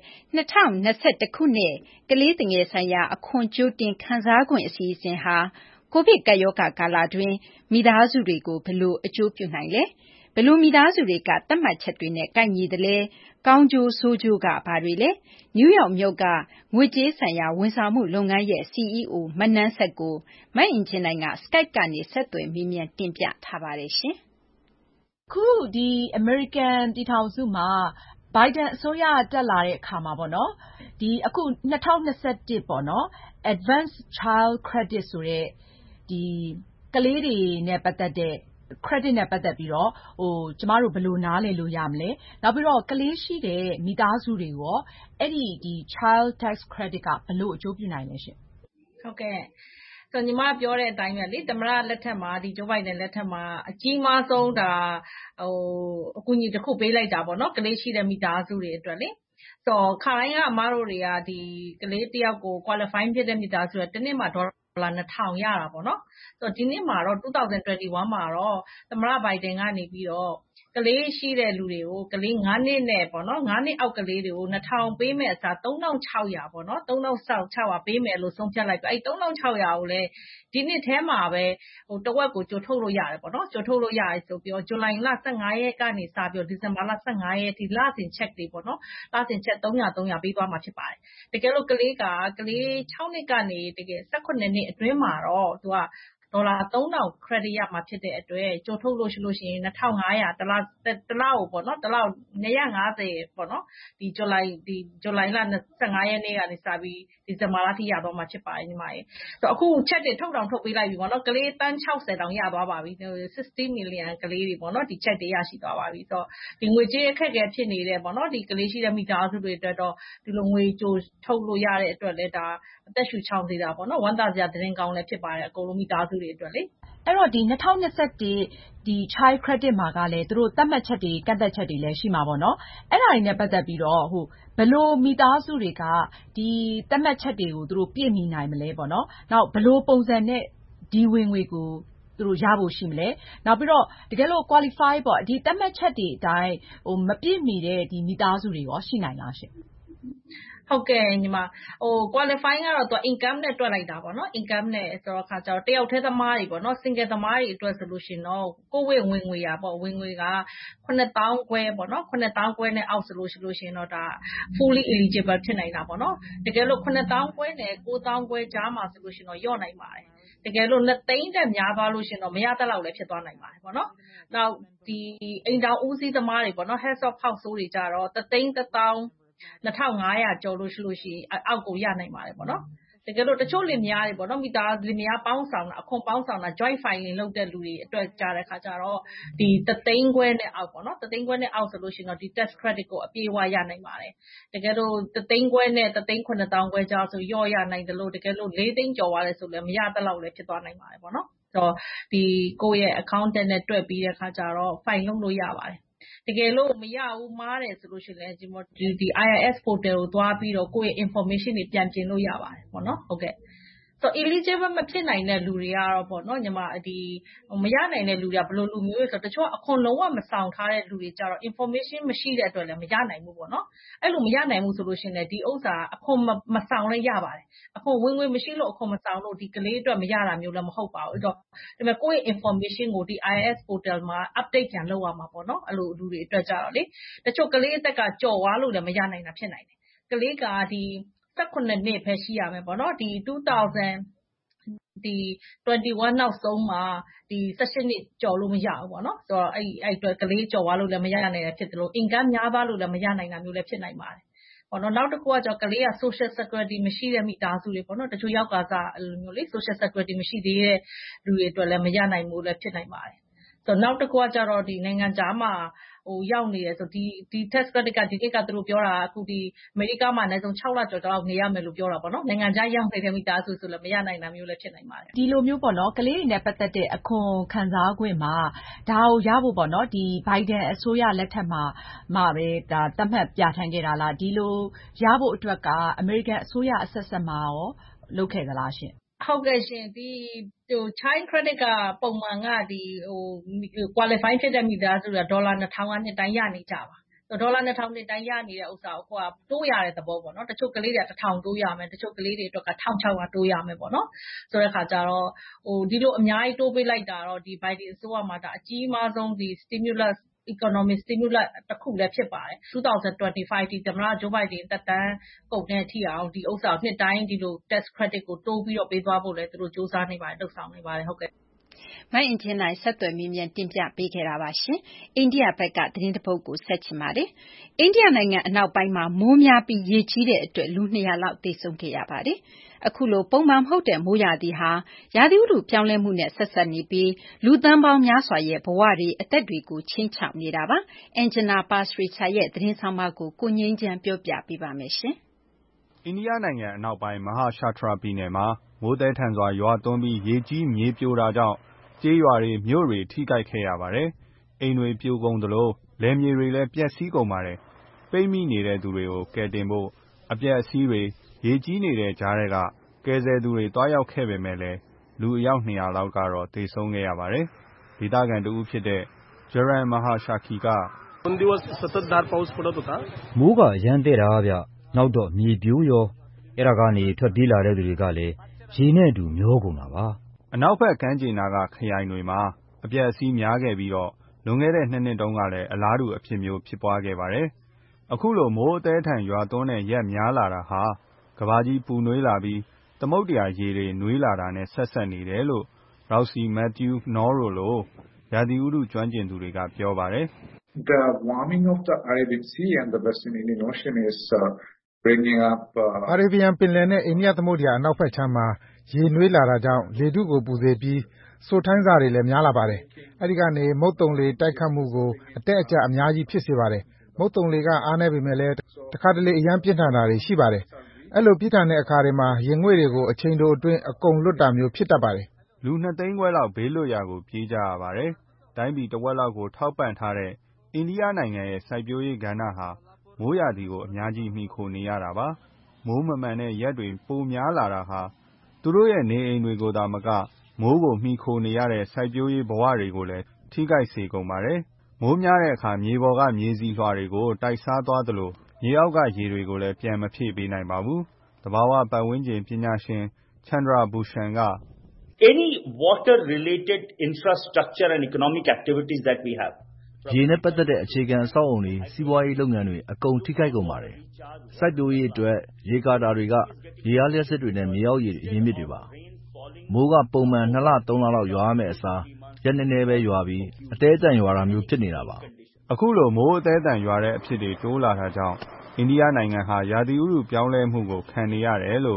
2021ခုနှစ်ကလေးသူငယ်ဆိုင်ရာအခွန်ကြိုတင်ခံစားခွင့်အစီအစဉ်ဟာကိုဗစ်ကပ်ရောဂါကာလတွင်းမိသားစုတွေကိုဘယ်လိုအကျိုးပြုနိုင်လဲဘယ်လိုမိသားစုတွေကသတ်မှတ်ချက်တွေနဲ့ကိုက်ညီသလဲကောင်းကျိုးဆိုးကျိုးကဘာတွေလဲနယူးယောက်မြို့ကငွေကြေးဆိုင်ရာဝန်ဆောင်မှုလုပ်ငန်းရဲ့ CEO မနန်းဆက်ကိုမအင်ကြင်းနိုင်က Skype ကနေဆက်သွယ်မေးမြန်းတင်ပြထားပါတယ်ရှင်ခုဒီအမေရိကန်ပြည်ထောင်စုမှာဘိုင်ဒန်အစိုးရတက်လာတဲ့အခါမှာပေါ့နော်ဒီအခု2021ပေါ့နော် Advanced Child Credit ဆိုတဲ့ဒီကလေးတွေနဲ့ပတ်သက်တဲ့ credit နဲ့ပတ်သက်ပြီးတော့ကျမတို့ဘယ်လိုနားလည်လို့ရမလဲနောက်ပြီးတော့ကလေးရှိတဲ့မိသားစုတွေရောအဲ့ဒီ Child Tax Credit ကဘယ်လိုအကျိုးပြုနိုင်လဲရှင်ဟုတ်ကဲ့ဆိုညီမပြောတဲ့အတိုင်းပဲလေသမ္မတလက်ထက်မှာဒီဂျိုးဘိုင်ဒန်လက်ထက်မှာအကြီးမားဆုံးဒါအကူအညီတစ်ခုပေးလိုက်တာပေါ့နော်ကလေးရှိတဲ့မိသားစုတွေအတွက်လေဆိုခါတိုင်းကအမားတို့တွေကဒီကလေးတစ်ယောက်ကို qualify ဖြစ်တဲ့မိသားစုတွေတစ်နှစ်မှာဒေါ်လာ2000ရတာပေါ့နော်ဆိုတော့ဒီနှစ်မှာတော့2021မှာတော့သမ္မတဘိုင်ဒန်ကနေပြီးတော့ကလေးရှိတဲ့လူတွေကိုကလေး9နှစ်နဲ့ပေါ့နော်9နှစ်အောက်ကလေးတွေကို2000ပေးမယ်အစား3600ပေါ့နော်3600ပေးမယ်လို့ဆုံးဖြတ်လိုက်ပြီအဲ့3600ကိုလည်းဒီနှစ်ထဲမှာပဲတဝက်ကိုကြိုထုတ်လို့ရတယ်ပေါ့နော်ကြိုထုတ်လို့ရတယ်ဆိုပြီးတော့ဇူလိုင်လ15ရက်ကနေစပြီးတော့ဒီဇင်ဘာလ15ရက်ထိလစဉ်ချက်တွေပေါ့နော်လစဉ်ချက်300ပေးသွားမှာဖြစ်ပါတယ်တကယ်လို့ကလေး6နှစ်ကနေတကယ်18နှစ်အတွင်းမှာတော့သူကဒေါ်လာ3000 credit ရမှာဖြစ်တဲ့အတွက်ကြိုထုတ်လို့ရှိလို့ရှိရင်2500တလားကိုပေါ့နော်တလား250ပေါ့နော်ဒီဇူလိုင်လ25ရက်နေ့ကနေစပြီးဒီဇင်ဘာလထိရသွားမှာဖြစ်ပါတယ်ညီမရေဆိုတော့အခုချက်တွေထုတ်ပေးလိုက်ပြီပေါ့နော်ကလေးတန်း60တောင်ရသွားပါပြီ60 million ကလေးတွေပေါ့နော်ဒီချက်တွေရရှိသွားပါပြီဆိုတော့ဒီငွေကြေးအခက်အခဲဖြစ်နေတဲ့ပေါ့နော်ဒီကလေးရှိတဲ့မိသားစုတွေအတွက်တော့ဒီလိုငွေကြိုထုတ်လို့ရတဲ့အတွက်လည်းဒါအသက်ရှူချောင်သေးတာပေါ့နော်ဝမ်းသာစရာသတင်းကောင်းလည်းဖြစ်ပါတယ်အကုန်လုံးမိသားစုတွေအတွက်လေအဲ့တော့ဒီ2021ဒီ Child Credit မှာကလည်းသူတို့သတ်မှတ်ချက်တွေကန့်သက်ချက်တွေလည်းရှိမှာပေါ့နော်အဲ့ဒါတွေနဲ့ပတ်သက်ပြီးတော့ဘယ်လိုမိသားစုတွေကဒီသတ်မှတ်ချက်တွေကိုသူတို့ပြည့်မီနိုင်မလဲပေါ့နော်နောက်ဘယ်လိုပုံစံနဲ့ဒီဝင်ငွေကိုသူတို့ရဖို့ရှိမလဲနောက်ပြီးတော့တကယ်လို့ qualify ပေါ့ဒီသတ်မှတ်ချက်တွေအတိုင်းမပြည့်မီတဲ့ဒီမိသားစုတွေရောရှိနိုင်လားရှင်ဟုတ်ကဲ့ညီမqualifying ကတော့သူ income နဲ့တွက်လိုက်တာပေါ့နော် income နဲ့ဆိုတော့ခါကျတော့တယောက်တည်းသမားတွေပေါ့နော် single သမားတွေအတွက်ဆိုလို့ရှိရင်တော့ကိုယ့်ဝင်ငွေอ่ะပေါ့ဝင်ငွေက9000ခွဲပေါ့နော်9000ခွဲနဲ့အောက်ဆိုလို့ရှိရင်တော့ဒါ fully eligible ဖြစ်နိုင်တာပေါ့နော်တကယ်လို့9000ခွဲနဲ့9000ခွဲကြားမှာဆိုလို့ရှိရင်တော့ယော့နိုင်ပါတယ်တကယ်လို့2သိန်းတက်များသွားလို့ရှိရင်တော့မရတတ်လောက်လည်းဖြစ်သွားနိုင်ပါတယ်ပေါ့နော်နောက်ဒီအိမ်တောင်ဦးစီးသမားတွေပေါ့နော် heads of household တွေကြတော့3,1,2500ကျော်လို့ရှိရင်အောက်ကိုရနိုင်ပါတယ်ပေါ့နော်တကယ်လို့တချို့လင်မယားတွေပေါ့နော်မိသားလင်မယားပေါင်းဆောင်တာအခွန်ပေါင်းဆောင်တာ joint filing လုပ်တဲ့လူတွေအတွက်ကြားတဲ့ခါကျတော့ဒီ3သိန်းခွဲနဲ့အောက်ပေါ့နော်3သိန်းခွဲနဲ့အောက်ဆိုလို့ရှိရင်တော့ဒီ tax credit ကိုအပြည့်အဝရနိုင်ပါတယ်တကယ်လို့3သိန်းခွဲနဲ့3သိန်း9,000ခွဲကြားဆိုရော့ရနိုင်တယ်လို့တကယ်လို့4သိန်းကျော်သွားတယ်ဆိုလည်းမရတဲ့လောက်လည်းဖြစ်သွားနိုင်ပါတယ်ပေါ့နော်ဆိုတော့ဒီကိုယ့်ရဲ့ accountant နဲ့တွက်ပြီးတဲ့ခါကျတော့ file လုပ်လို့ရပါတယ်တကယ်လို့မရဘူးမားတယ်ဆိုလို့ရှိရင်လည်းဒီ IRS portal ကိုသွားပြီးတော့ကိုယ့်ရဲ့ information တွေပြန်ပြင်လို့ရပါတယ်ပေါ့နော်ဟုတ်ကဲ့So eligible မဖြစ်နိုင်တဲ့လူတွေကတော့ပေါ့နော်ညီမဒီမရနိုင်တဲ့လူတွေကဘယ်လိုလူမျိုးလဲဆိုတော့တချို့အခွန်လုံးဝမဆောင်ထားတဲ့လူတွေကြတော့ information မရှိတဲ့အတွက်လည်းမရနိုင်ဘူးပေါ့နော်အဲ့လိုမရနိုင်ဘူးဆိုလို့ရှိရင်လည်းဒီဥစ္စာအခွန်မဆောင်လည်းရပါတယ်အခွန်ဝင်ငွေမရှိလို့အခွန်မဆောင်လို့ဒီကလေးအတွက်မရတာမျိုးလည်းမဟုတ်ပါဘူးအဲ့တော့ဒီမဲ့ကိုယ့်ရဲ့ information ကိုဒီ IRS portal မှာ update ပြန်လုပ်ရမှာပေါ့နော်အဲ့လိုလူတွေအတွက်ကြတော့လေတချို့ကလေးအသက်ကကြော်သွားလို့လည်းမရနိုင်တာဖြစ်နိုင်တယ်ကလေးကဒီ18နှစ်ပဲရှိရမယ်ပေါ့နော်ဒီ2021နောက်ဆုံးမှာဒီ18နှစ်ကျော်လို့မရဘူးပေါ့နော်ဆိုတော့အဲ့အတွက်ကလေးကျော်သွားလို့လည်းမရနိုင်တာဖြစ်တယ်လို့ income များသွားလို့လည်းမရနိုင်တာမျိုးလည်းဖြစ်နိုင်ပါတယ်ပေါ့နော်နောက်တစ်ခုကကြောင့်ကလေးက social security မရှိတဲ့မိသားစုတွေပေါ့နော်တချို့ယောက်ကစားအဲ့လိုမျိုးလေ social security မရှိသေးတဲ့လူတွေအတွက်လည်းမရနိုင်ဘူးလည်းဖြစ်နိုင်ပါတယ်ဆိုတော့နောက်တစ်ခုကကြတော့ဒီနိုင်ငံခြားမှာရောက်နေတယ်ဆိုဒီ tax credit ကဒီနေ့ကသူတို့ပြောတာအခုဒီအမေရိကမှာအနည်းဆုံး6လကျော်လောက်နေရမယ်လို့ပြောတာပေါ့နော်နိုင်ငံခြားရောက်နေတဲ့မိသားစုဆိုလည်းမရနိုင်တာမျိုးလည်းဖြစ်နိုင်ပါတယ်ဒီလိုမျိုးပေါ့နော်ကလေးတွေနဲ့ပတ်သက်တဲ့အခွန်ခံစား권မှာဒါကိုရဖို့ပေါ့နော်ဒီ Biden အစိုးရလက်ထက်မှာပဲဒါသတ်မှတ်ပြဋ္ဌာန်းခဲ့တာလားဒီလိုရဖို့အတွက်ကအမေရိကန်အစိုးရအဆက်ဆက်မှာရောလုပ်ခဲ့သလားရှင်ဟုတ်ကဲ့ရှင်ဒီchild credit ကပုံမှန်ကဒီ qualify ဖြစ်တဲ့မိသားစုကဒေါ်လာ 2,000 ကနှစ်တိုင်းရနေကြပါဒေါ်လာ 2,000 နှစ်တိုင်းရနေတဲ့ဥစ္စာကိုတိုးရတဲ့သဘောပေါ့နော်တချို့ကလေးတွေက 1,000 တိုးရမယ်တချို့ကလေးတွေအတွက်က 1,600 တိုးရမယ်ပေါ့နော်ဆိုတဲ့ခါကျတော့ဒီလိုအများကြီးတိုးပေးလိုက်တာတော့ဒီ Biden အစိုးရမှာဒါအကြီးမားဆုံးဒီ stimulus economic stimulus တစ်ခုလည်းဖြစ်ပါတယ်2025ဒီသမ္မတ Joe Biden သက်တမ်းကုန်တဲ့အထိအောင်ဒီဥစ္စာနှစ်တိုင်းဒီလို tax credit ကိုတိုးပြီးတော့ပေးသွားဖို့လည်းသူတို့စူးစမ်းနေပါတယ်လှုပ်ဆောင်နေပါတယ်ဟုတ်ကဲ့မအင်ကြင်းနိုင်ဆက်သွယ်မြင်းမြန်းတင်ပြပေးခဲ့တာပါရှင်အိန္ဒိယဘက်ကသတင်းတစ်ပုဒ်ကိုဆက်ချင်ပါတယ်အိန္ဒိယနိုင်ငံအနောက်ပိုင်းမှာမိုးများပြီးရေကြီးတဲ့အတွက်လူ200လောက်သေဆုံးခဲ့ရပါတယ်အခုလိုပုံမှန်မဟုတ်တဲ့မိုးရာသီဟာရာသီဥတုပြောင်းလဲမှုနဲ့ဆက်ဆက်နေပြီးလူသန်းပေါင်းများစွာရဲ့ဘဝတွေအသက်တွေကိုချင်းချောက်နေတာပါအန်ဂျနာပါစရီချာရဲ့သတင်းဆောင်မကိုကိုငင်းချမ်းပြောပြပေးပါမယ်ရှင်အိန္ဒိယနိုင်ငံအနောက်ပိုင်းမဟာရှာထရာပြည်နယ်မှာမိုးသည်းထန်စွာရွာသွန်းပြီးရေကြီးမြေပြိုတာကြောင့်ကျေးရွာတွေမြို့တွေထိခိုက်ခဲ့ရပါတယ်အိမ်တွေပြိုကုန်သလိုလယ်မြေတွေလည်းပျက်စီးကုန်ပါတယ်ပိတ်မိနေတဲ့သူတွေကိုကယ်တင်ဖို့အပျက်အစီးတွေရေကြီးနေတဲ့ကြားထဲကကယ်ဆယ်သူတွေတွားရောက်ခဲ့ပေမဲ့လည်းလူအယောက်200လောက်ကတော့သေဆုံးခဲ့ရပါတယ်ဒေသခံတဦးဖြစ်တဲ့ဂျရန်မဟာရှာခီကမိုးကအရမ်းတဲ့တာဗျနောက်တော့မြေပြိုးရောအဲ့ဒါကနေထွက်ပြေးလာတဲ့သူတွေကလည်းရေနဲ့အတူမျောကုန်တာပါအနောက်ဘက်ကမ်းခြေနာကခရိုင်တွေမှာအပျက်အစီးများခဲ့ပြီးတော့လွန်ခဲ့တဲ့2နှစ်တုန်းကလည်းအလားတူအဖြစ်မျိုးဖြစ်ပွားခဲ့ပါတယ်အခုလိုမိုးအသေးထန်ရွာသွန်းတဲ့ရက်များလာတာဟာကဘာကြီးပူနွေးလာပြီးသမုဒ္ဒရာရေတွေနွေးလာတာနဲ့ဆက်ဆက်နေတယ်လို့ရောက်စီမက်သျူးနော်ရိုလိုရာသီဥတုကျွမ်းကျင်သူတွေကပြောပါတယ် The warming of the Arabic Sea and the Western Indian Ocean is bringing up အာရေဗီယံပင်လယ်နဲ့အိန္ဒိယသမုဒ္ဒရာအနောက်ဘက်ခြမ်းမှာရေနွေးလာတာကြောင့်လေထုကိုပူစေပြီးစိုထိုင်းစာတွေလည်းများလာပါတယ်အဲဒီကနေမုတ်တုံလေတိုက်ခတ်မှုကိုအတက်အကျအများကြီးဖြစ်စေပါတယ်မုတ်တုံလေကအားနည်းပေမဲ့လည်းတခါတလေအရန်ပြင်းထန်တာတွေရှိပါတယ်အဲ့လိုပြင်းထန်တဲ့အခါတွေမှာရင်ငွေ့တွေကိုအချိန်တိုအတွင်းအကုန်လွတ်တာမျိုးဖြစ်တတ်ပါတယ်လူ2သိန်းခွဲလောက်ဘေးလွတ်ရာကိုပြေးကြရပါတယ်တိုင်းပြည်တစ်ဝက်လောက်ကိုထောက်ပံ့ထားတဲ့အိန္ဒိယနိုင်ငံရဲ့စိုက်ပျိုးရေးကဏ္ဍဟာမိုးရာသီကိုအများကြီးမှီခိုနေရတာပါမိုးမမှန်တဲ့ရက်တွေပိုများလာတာဟာသူတို့ရဲ့နေအိမ်တွေကိုသာမကမိုးကိုမှီခိုနေရတဲ့စိုက်ပျိုးရေးဘဝတွေကိုလည်းထိခိုက်စေကုန်ပါတယ်မိုးများတဲ့အခါမြေပေါ်ကမြေစီလွှာတွေကိုတိုက်စားသွားသလိုမြေအောက်ကရေတွေကိုလည်းပြန်မဖြည့်ပေးနိုင်ပါဘူးသဘာဝပတ်ဝန်းကျင်ပညာရှင်ချန်ဒရာဘူရှန်က Any water related infrastructure and economic activities that we have ရေနဲ့ပတ်သက်တဲ့အခြေခံအဆောက်အုံတွေစီးပွားရေးလုပ်ငန်းတွေအကုန်ထိခိုက်ကုန်ပါတယ်စိုက်ပျိုးရေးအတွက်ရေကာတာတွေကရေအားလျှပ်စစ်တွေနဲ့မြေအောက်ရေအရင်းမြစ်တွေပါမိုးကပုံမှန်2လ3လလောက်ရွာရမယ့်အစားရက်နည်းနည်းပဲရွာပြီးအသေးအတန်ရွာတာမျိုးဖြစ်နေတာပါအခုလိုမိုးအသေးအတန်ရွာတဲ့အဖြစ်တွေတိုးလာတာကြောင့်အိန္ဒိယနိုင်ငံဟာရာသီဥတုပြောင်းလဲမှုကိုခံနေရတယ်လို့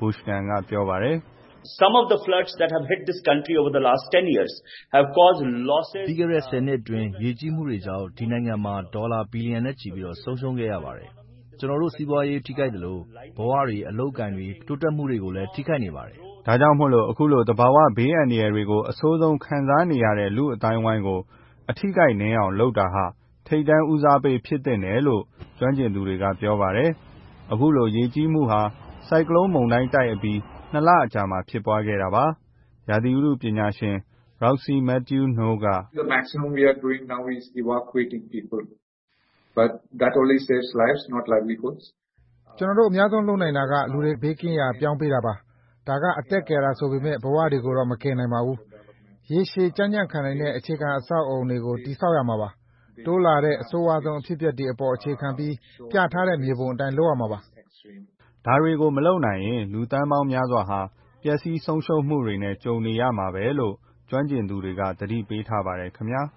Bushman ကပြောပါတယ်။ Some of the floods that have hit this country over the last 10 years have caused losses. ပြီးခဲ့တဲ့10 နှစ်အတွင်းရေကြီးမှုတွေကြောင့်ဒီနိုင်ငံမှာဒေါ်လာဘီလီယံနဲ့ချီပြီးဆုံးရှုံးခဲ့ရပါတယ်။ကျွန်တော်တို့စီးပွားရေးထိခိုက်တယ်လို့ဘဝတွေအလုပ်ကိုင်တွေတိုးတက်မှုတွေကိုလည်းထိခိုက်နေပါတယ်။ဒါကြောင့်မို့လို့အခုလိုသဘာဝဘေးအန္တရာယ်တွေကိုအဆိုးဆုံးခံစားနေရတဲ့လူအတိုင်းဝိုင်းကိုအထိခိုက်နည်းအောင်လုပ်တာဟာထိပ်တန်းဦးစားပေးဖြစ်တဲ့နယ်လို့ကျွမ်းကျင်သူတွေကပြောပါတယ်။အခုလိုရေကြီးမှုဟာဆိုင်ကလုန်းမုန်တိုင်းတိုက်အပြီး2 လအကြာမှာဖြစ်ပွားခဲ့တာပါ။ရာသီဥတုပညာရှင် Roxy Matthew Noh က The maximum we are doing now is evacuating people. But that only saves lives, not livelihoods. ကျွန်တော်တို့အများဆုံးလုပ်နိုင်တာကလူတွေဘေးကင်းရာပြောင်းပေးတာပါ။ဒါကအသက်ကယ်တာဆိုပေမဲ့ဘဝတွေကိုတော့မကယ်နိုင်ပါဘူး။ရေရှည်ကြံ့ကြံ့ခံနိုင်တဲ့အခြေခံအဆောက်အအုံတွေကိုတည်ဆောက်ရမှာပါ။တိုးလာတဲ့အဆိုးဝါးဆုံးအဖြစ်အပျက်တွေအပေါ်အခြေခံပြီးပြထားတဲ့မြေပုံအတိုင်းလုပ်ရမှာပါ။ဒါတွေကိုမလုပ်နိုင်ရင်လူသန်းပေါင်းများစွာဟာပျက်စီးဆုံးရှုံးမှုတွေနဲ့ကြုံနေရမှာပဲလို့ကျွမ်းကျင်သူတွေကသတိပေးထားပါတယ်ခင်ဗျာ။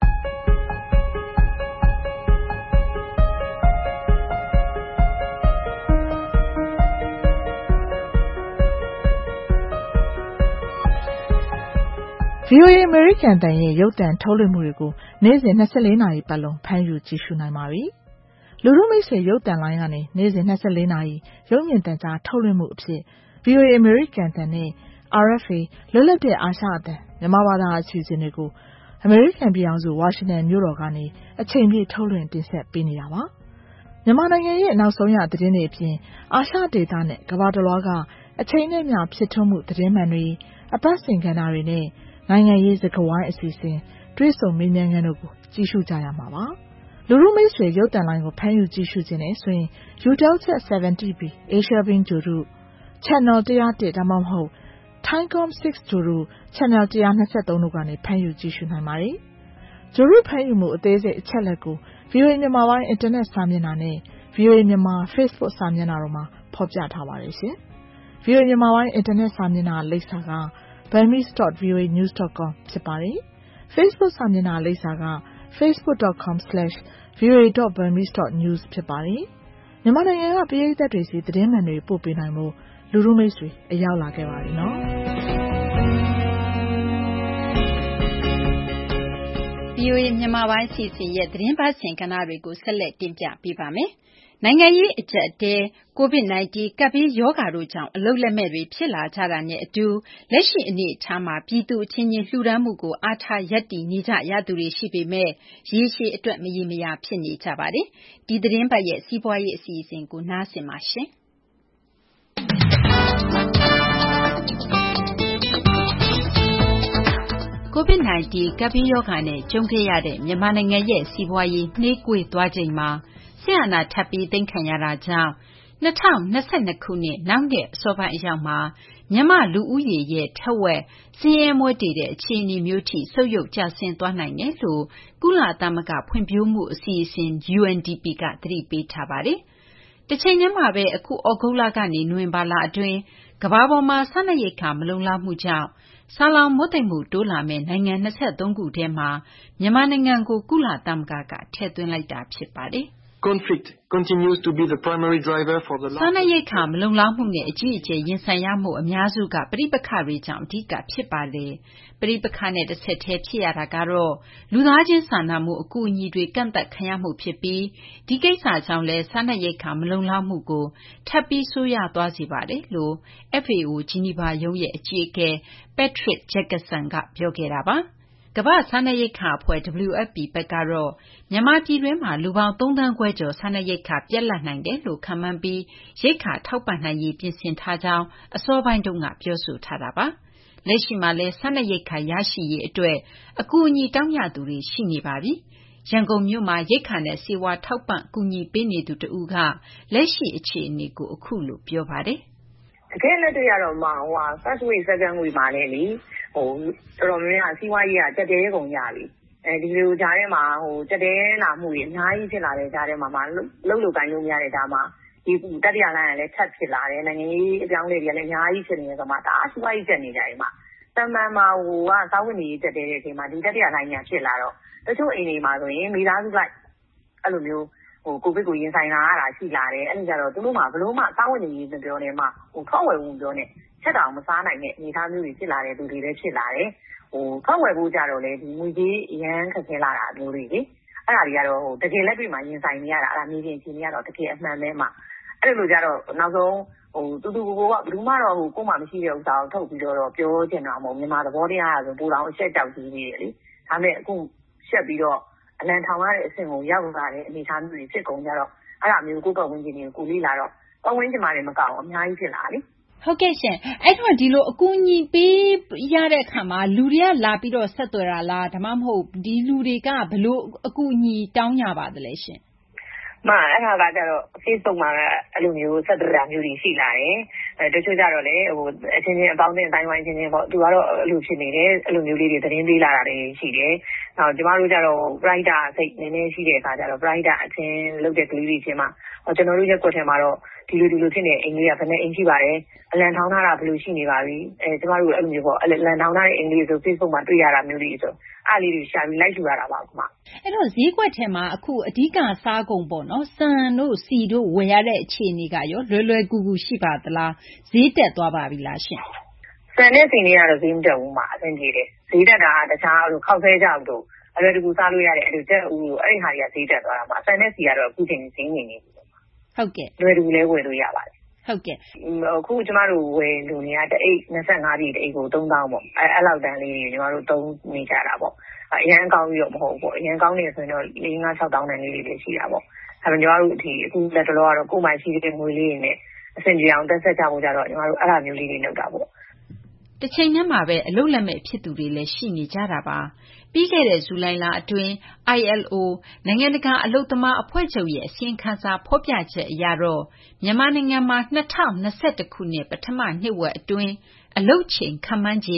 VOA အမေရိကန်တန်ရဲ့ရုပ်သံထုတ်လွှင့်မှုတွေကိုနေ့စဉ်24နာရီပတ်လုံးဖမ်းယူကြည့်ရှုနိုင်ပါပြီ။လူထုမိတ်ဆွေရုပ်သံလိုင်းကနေနေ့စဉ်24နာရီရုပ်မြင်သံကြားထုတ်လွှင့်မှုအဖြစ် VOA အမေရိကန်တန်နဲ့ RFA လွတ်လပ်တဲ့အာရှအသံမြန်မာဘာသာအစီအစဉ်တွေကိုအမေရိကန်ပြည်ထောင်စုဝါရှင်တန်မြို့တော်ကနေအချိန်ပြည့်ထုတ်လွှင့်တင်ဆက်ပေးနေတာပါ။မြန်မာနိုင်ငံရဲ့နောက်ဆုံးရသတင်းတွေအပြင်အာရှဒေသနဲ့ကမ္ဘာတစ်လွှားကအချိန်နဲ့မျှဖြစ်ထွန်းမှုသတင်းမှန်တွေအပတ်စဉ်ကဏ္ဍတွေနဲ့နိုင်ငံရေးစကားဝိုင်းအစီအစဉ်တွေ့ဆုံမေးမြန်းခန်းတို့ကိုကြည့်ရှုကြရမှာပါ။လူထုမိတ်ဆွေရုပ်သံလိုင်းကိုဖမ်းယူကြည့်ရှုခြင်းနဲ့ဆိုရင် UTEL-CHEK 70B Asia Bin ဂြိုဟ်တု Channel 101ဒါမှမဟုတ် Thaicom 6 ဂြိုဟ်တု Channel 123တို့ကနေဖမ်းယူကြည့်ရှုနိုင်ပါတယ်။ဂြိုဟ်တုဖမ်းယူမှုအသေးစိတ်အချက်လက်ကို VOA မြန်မာပိုင်းအင်တာနက်စာမျက်နှာနဲ့ VOA မြန်မာ Facebook စာမျက်နှာတို့မှာဖော်ပြထားပါတယ်ရှင်။ VOA မြန်မာပိုင်းအင်တာနက်စာမျက်နှာလိပ်စာကburmese.voanews.com ဖြစ်ပါတယ်။ Facebook စာမျက်နှာလိပ်စာက facebook.com/voa.burmese.news ဖြစ်ပါတယ်။မြန်မာနိုင်ငံကပရိသတ်တွေစီသတင်းမှန်တွေပို့ပေးနိုင်ဖို့လူထုမိတ်ဆွေအရောက်လာခဲ့ပါပြီနော်။ VOA မြန်မာပိုင်းစီစဉ်ရဲ့သတင်းပတ်စဉ်ကဏ္ဍတွေကိုဆက်လက်တင်ပြပေးပါမယ်။နိုင်ငံရေးအကျပ်အတည်း COVID-19 ကပ်ဘေးရောဂါတို့ကြောင့်အလုပ်လက်မဲ့တွေဖြစ်လာကြတာနဲ့အတူလက်ရှိအနေအထားမှာပြည်သူအချင်းချင်းလှူဒါန်းမှုကိုအားထားရပ်တည်နေကြရသူတွေရှိပေမဲ့ရေရှည်အတွက်မရေမရာဖြစ်နေကြပါတယ်။ဒီသတင်းပတ်ရဲ့စီးပွားရေးအစီအစဉ်ကိုနားဆင်ပါရှင်။ COVID-19 ကပ်ဘေးရောဂါနဲ့ကြုံခဲ့ရတဲ့မြန်မာနိုင်ငံရဲ့စီးပွားရေးနှေးကွေးသွားချိန်မှာစစ်အာဏာထပ်ပြီးသိမ်းခံရတာကြောင့်2022ခုနှစ်နောက်နှစ်အစောပိုင်းအရောက်မှာမြန်မာလူဦးရေရဲ့ထက်ဝက်ဆင်းရဲမွဲတေတဲ့အခြေအနေမျိုးထိဆုတ်ယုတ်ကျဆင်းသွားနိုင်တယ်လို့ကုလသမဂ္ဂဖွံ့ဖြိုးမှုအစီအစဉ် UNDP ကသတိပေးထားပါတယ်။တစ်ချိန်တည်းမှာပဲအခုဩဂုတ်လကနေနိုဝင်ဘာလအတွင်းကမ္ဘာပေါ်မှာစားနပ်ရိက္ခာမလုံလောက်မှုကြောင့်ဆာလောင်မွတ်သိပ်မှုတိုးလာမဲ့နိုင်ငံ23ခုထဲမှာမြန်မာနိုင်ငံကိုကုလသမဂ္ဂကထည့်သွင်းလိုက်တာဖြစ်ပါတယ်။ Conflict continues to be the primary driver for the စားနပ်ရိက္ခာမလုံလောက်မှုနဲ့အကြီးအကျယ်ရင်ဆိုင်ရမှုအများစုကပဋိပက္ခတွေကြောင့်အဓိကဖြစ်ပါတယ်။ပဋိပက္ခနဲ့တစ်ဆက်တည်းဖြစ်ရတာကတော့လူသားချင်းစာနာမှုအကူအညီတွေကန့်သတ်ခံရမှုဖြစ်ပြီးဒီကိစ္စကြောင့်လည်းစားနပ်ရိက္ခာမလုံလောက်မှုကိုထပ်ပြီးဆိုးရွားသွားစေပါတယ်လို့ FAO ဂျီနီဗာရုံးရဲ့အကြီးအကဲ Patrick Jacqueson ကပြောခဲ့တာပါ။ကမ္ဘာ့စားနပ်ရိက္ခာအဖွဲ့ WFP ဘက်ကတော့မြန်မာပြည်တွင်းမှာလူပေါင်း3သန်းခွဲကျော်စားနပ်ရိက္ခာပြတ်လပ်နိုင်တယ်လို့ခန့်မှန်းပြီးရိက္ခာထောက်ပံ့နိုင်ရေးပြင်ဆင်ထားကြောင်းအစောပိုင်းတုန်းကပြောဆိုထားတာပါ။လက်ရှိမှာလည်းစားနပ်ရိက္ခာရရှိရေးအတွက်အကူအညီတောင်းရသူတွေရှိနေပါပြီ။ရန်ကုန်မြို့မှာရိက္ခာနဲ့ဆေးဝါးထောက်ပံ့ကူညီပေးနေသူတဦးကလက်ရှိအခြေအနေကိုအခုလိုပြောပါတယ်။တကယ်လက်တွေ့ရတော့first wave second wave မှာလည်းလေတော်တော်များများစီးပွားရေးကတက်တဲကုန်ရပြီဒီလိုကြားထဲမှာတက်တဲလာမှုတွေအများကြီးဖြစ်လာတဲ့ကြားထဲမှာလှုပ်လို့ကိုင်းလို့မရတဲ့ကြားမှာဒီတတိယလိုင်းကလည်းထပ်ဖြစ်လာတယ်နိုင်ငံရေးအပြောင်းအလဲတွေကလည်းအများကြီးဖြစ်နေတယ်ဆိုတော့ဒါစီးပွားရေးတက်နေကြတယ်မှာတမန်မှာစားဝတ်နေရေးတက်တဲ့အချိန်မှာဒီတတိယလိုင်းညာဖြစ်လာတော့တချို့အိမ်တွေမှာဆိုရင်မိသားစုလိုက်အဲ့လိုမျိုးကိုဗစ်ကိုရင်ဆိုင်လာရတာရှိလာတယ်အဲ့ဒီကြတော့သူတို့မှဘလို့မှစားဝတ်နေရေးမပြောနဲ့မှထွက်ဝယ်ဖို့ပြောနဲ့ချက်တောင်မစားနိုင်တဲ့အနေအထားမျိုးတွေဖြစ်လာတဲ့သူတွေလည်းဖြစ်လာတယ်ထွက်ဝယ်ဖို့ကြတော့လေဒီငွေကြီးအရန်ခက်ခဲလာတာမျိုးတွေလေအဲ့ဒါတွေကတော့တကယ်လက်တွေ့မှာရင်ဆိုင်နေရတာအဲ့ဒါမြေပြင်အခြေအနေကတော့တကယ်အမှန်ပဲမှာအဲ့လိုကြတော့နောက်ဆုံးတူတူကိုကဘယ်သူမှတော့ကိုမှမရှိတဲ့ဥစ္စာကိုထုတ်ပြီးတော့ပြောချင်တာမဟုတ်မြန်မာသဘောတရားဆိုပူတော်အချက်တောက်ကြီးနေတယ်လေဒါပေမဲ့အခုရှက်ပြီးတော့အလံထောင်ရတဲ့အဆင့်ကိုရောက်လာတဲ့အနေအထားမျိုးတွေဖြစ်ကုန်ကြတော့အဲ့ဒါမျိုးကိုပတ်ဝန်းကျင်တွေကိုလေးလာတော့ပတ်ဝန်းကျင်မှာလည်းမကောက်အများကြီးဖြစ်လာလေဟုတ်ကဲ့ရှင်အဲ့တော့ဒီလိုအကူအညီပေးရတဲ့အခါမှာလူတွေကလာပြီးတော့ဆက်သွယ်တာလားဒါမှမဟုတ်ဒီလူတွေကဘလို့အကူအညီတောင်းကြပါသလဲရှင်အဲ့ဒါကကြတော့ Facebook မှာအဲ့လိုမျိုးဆက်သွယ်တာမျိုးတွေရှိလာတယ်တချို့ကြတော့လေအချင်းချင်းအပေါင်းအသင်းအတိုင်းဝိုင်းချင်းချင်းပေါ့သူကတော့အဲ့လိုဖြစ်နေတယ်အဲ့လိုမျိုးလေးတွေသတင်းပေးလာတာတွေရှိတယ်နောက်ကျမတို့ကြတော့ Brighter စိတ်နည်းနည်းရှိတဲ့အခါကျတော့ Brighter အချင်းလုပ်တဲ့ကလေးတွေချင်းမှာကျွန်တော်တို့ရက်ကွက်ထဲမှာတော့ဒီလိုဖြစ်နေအိမ်လေးကဘယ်နဲ့အိမ်ရှိပါတယ်အလံထောင်းထားတာဘယ်လိုရှိနေပါပြီကျမတို့အဲ့လိုမျိုးပေါ့အလံထောင်းထားတဲ့အိမ်လေးဆို Facebook မှာတွေ့ရတာမျိုးတွေဆိုအားလေးတွေရှာပြီးလိုက်ယူရတာပါခုမှအဲ့တော့ဈေးကွက်ထဲမှာအခုအဓိကစားကုန်ပေါ့နော်စံတို့စီတို့ဝယ်ရတဲ့အခြေအနေကရောလွယ်ကူကူရှိပါသလားဈေးတက်သွားပါပြီလားရှင်စံနဲ့စီနေရတော့ဈေးမတက်ဘူးမှာအဆင်ပြေတယ်ဈေးတက်တာကတခြားခောက်ဆဲကြောက်တို့အလွယ်တကူစားလို့ရတဲ့အဲ့လိုတက်ဦးအဲ့ဒီဟာတွေကဈေးတက်သွားတာမှာစံနဲ့စီကတော့အခုချိန်ဈေးနေနေပြီဟုတ်ကဲ့လွယ်တကူလဲဝယ်လို့ရပါတယ်ဟုတ်ကဲ့အခုကျမတို့ဝယ်လူနေရတအိတ်25ပြည်တအိတ်ကို3000ပေါ့အဲ့လောက်တန်းလေးကျမတို့သုံးနေကြတာပေါ့အရန်ကောင်းပြီးတော့မဟုတ်ပေါ့အရန်ကောင်းနေဆိုရင်တော့4-5-6000တန်းလေးတွေရှိတာပေါ့ဒါပေမဲ့ကျမတို့ဒီအခုလက်တော်ကတော့ကိုယ်မှရှိတဲ့ငွေလေးတွေနဲ့အဆင်ပြေအောင်တက်ဆက်ကြဖို့ကြတော့ကျမတို့အဲ့လိုမျိုးလေးတွေလုပ်တာပေါ့တစ်ချိန်တည်းမှာပဲအလုပ်လက်မဲ့ဖြစ်သူတွေလည်းရှိနေကြတာပါပြီးခဲ့တဲ့ဇူလိုင်လအတွင်း ILO နိုင်ငံတကာအလုပ်သမားအဖွဲ့ချုပ်ရဲ့အစီရင်ခံစာဖော်ပြချက်အရတော့မြန်မာနိုင်ငံမှာ2021ခုနှစ်ပထမနှစ်ဝက်အတွင်းအလုပ်ချိန်ခန့်မှန်းခြေ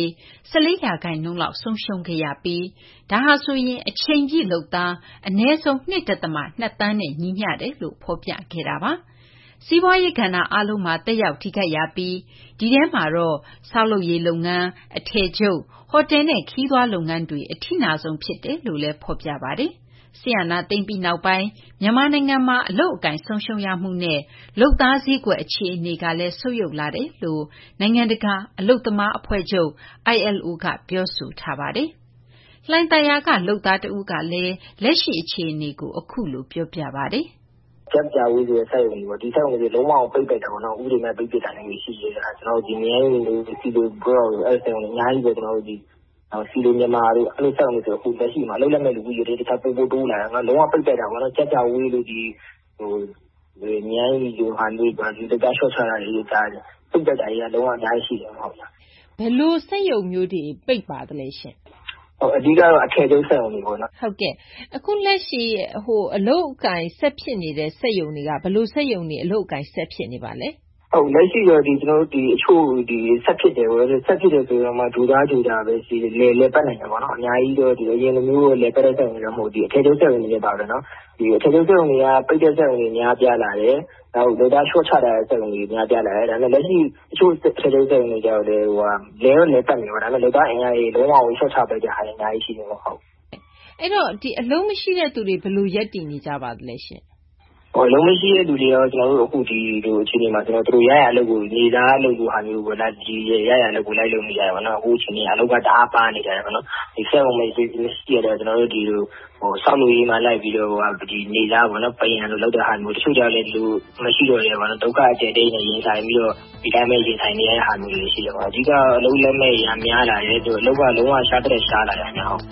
14% လောက်ဆုံးရှုံးခဲ့ရပြီးဒါဟာဆိုရင်အချိန်ပြည့်လုပ်သားအနည်းဆုံး 2.2 သန်းနဲ့ညီမျှတယ်လို့ဖော်ပြခဲ့တာပါစီးပွားရေးကဏ္ဍအားလုံးမှာတက်ရောက်ထိခိုက်ရပြီးဒီထဲမှာတော့ဆောက်လုပ်ရေးလုပ်ငန်းအထည်ချုပ်ဟိုတယ်နဲ့ခီးသွွားလုပ်ငန်းတွေအထိနာဆုံးဖြစ်တယ်လို့လည်းဖော်ပြပါတယ်ဆီယနာသိမ့်ပြီးနောက်ပိုင်းမြန်မာနိုင်ငံမှာအလုပ်အကင်ဆုံးရှုံးရမှုနဲ့လုပ်သားစည်းကွက်အခြေအနေကလည်းဆုတ်ယုတ်လာတယ်လို့နိုင်ငံတကာအလုပ်သမားအဖွဲ့ချုပ် ILO ကပြောဆိုထားပါတယ်လှိုင်သာယာကလုပ်သားတဦးကလည်းလက်ရှိအခြေအနေကိုအခုလိုပြောပြပါတယ်ကြက်ကြဝေးရဲ့ဆိုင်ဝင်ပေါ့ဒီဆိုင်ဝင်တွေလုံးဝပိတ်ပစ်တာပေါ့နော်ဥပဒေနဲ့ပိတ်ပစ်တာလည်းရှိနေတာကျွန်တော်ဒီမြန်ရင်းတွေစီလိုဘောအဲ့ဆိုင်ဝင်အများကြီးပဲကျွန်တော်ဒီစီလိုမြန်မာတို့အဲ့လိုဆိုင်ဝင်ဆိုအခုလက်ရှိမှာလုံးလက်မဲ့လူကြီးတွေတခြားပို့တိုးလာတာငါလုံးဝပိတ်ပစ်တာပေါ့နော်ကြက်ကြဝေးလို့ဒီမြန်ရင်းလိုဟန်တွေပါဒီတခြား short ချတာတွေကြားတယ်ပိတ်ပစ်တာကြီးကလုံးဝအများကြီးရှိတယ်ဟုတ်လားဘယ်လိုစက်ရုံမျိုးတွေပိတ်ပါသလဲရှင်အဓိကတော့အထည်ချုပ်စက်ရုံတွေပေါ့နော်ဟုတ်ကဲ့အခုလက်ရှိအလုပ်အကင်ဆက်ဖြစ်နေတဲ့စက်ရုံတွေကဘယ်လိုစက်ရုံတွေအလုပ်အကင်ဆက်ဖြစ်နေပါလဲဟုတ်လက်ရှိတော့ကျွန်တော်တို့ဒီအချို့ဒီဆက်ဖြစ်တယ်ပေါ့ဆက်ဖြစ်တယ်ဆိုတော့မှဒူသားပဲရှိလေပတ်နိုင်တယ်ပေါ့နော်အများကြီးတော့ဒီအရင်လိုမျိုးလေပတ်တဲ့စက်ရုံတွေတော့မဟုတ်ဒီအထည်ချုပ်စက်ရုံတွေပါပဲနော်ဒီအထည်ချုပ်စက်ရုံတွေကပိတ်တဲ့စက်ရုံတွေများပြားလာတယ်နောက်ဒေတာ short ချတာစက်ရုံတွေများပြားလာတယ်ဒါပေမဲ့လက်ရှိအချို့အထည်ချုပ်စက်ရုံတွေကြောက်တယ်လေပတ်နေပါဒါပေမဲ့ဒေတာအင်အားကြီးလုံးဝ short ချပေးတဲ့ဟာတွေအများကြီးရှိတယ်ပေါ့ဟုတ်အဲ့တော့ဒီအလုံးမရှိတဲ့သူတွေဘယ်လိုရက်တည်နေကြပါသလဲရှင်လုံးမရှိတဲ့လူတွေရောကျွန်တော်တို့အခုဒီလိုအခြေအနေမှာကျွန်တော်တို့ရရအလုပ်ကိုနေသားအလုပ်ကိုဟာမျိုးပေါ့လားဒီရရအလုပ်ကိုလိုက်လုပ်နေကြတယ်ပေါ့နော်အခုအခြေအနေအလုပ်ကတအားပါနေကြတယ်ပေါ့နော်ဒီဆက်ဝင်မရှိရတော့ကျွန်တော်တို့ဒီလိုဆောက်လုပ်ရေးမှာလိုက်ပြီးတော့ဒီနေသားပေါ့နော်ပြင်ရလို့လုပ်တဲ့ဟာမျိုးတချို့ကြောင့်လည်းလူမရှိတော့တယ်ပေါ့နော်ဒုက္ခအကျဉ်းတိတ်နဲ့ရင်ဆိုင်ပြီးတော့ဒီတိုင်းပဲရင်ဆိုင်နေရတဲ့ဟာမျိုးတွေရှိတယ်ပေါ့အဓိကအလုပ်လက်မဲ့ရများလာတယ်သူအလုပ်ကလုံးဝရှားတဲ့ရှားလာတယ်အများဟုတ်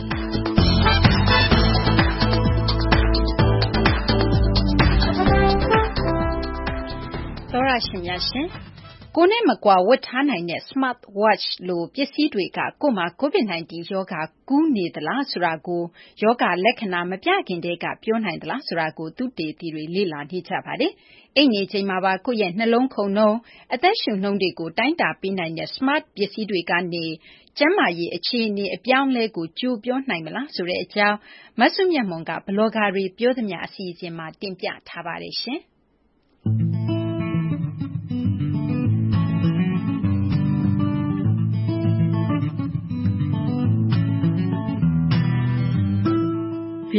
သောရရှင်များရှင်ကိုနဲ့မကွာဝတ်ထားနိုင်တဲ့ Smart Watch လိုပစ္စည်းတွေကကို့မှာ COVID-19 ရောဂါကူးနေသလားဆိုတာကိုရောဂါလက္ခဏာမပြခင်တည်းကပြောနိုင်သလားဆိုတာကိုသုတေသီတွေလေ့လာနေကြပါတယ်။အိတ်နေချိန်မှာပါကိုယ့်ရဲ့နှလုံးခုန်နှုန်းအသက်ရှူနှုန်းတွေကိုတိုင်းတာပေးနိုင်တဲ့ Smart ပစ္စည်းတွေကနေကျန်းမာရေးအခြေအနေအပြောင်းအလဲကိုကြိုပြောနိုင်မလားဆိုတဲ့အကြောင်းမဆုမြတ်မွန်ကဘလော့ဂါတွေပြောသမျှအစီအစဉ်မှာတင်ပြထားပါတယ်ရှင်။ဗီ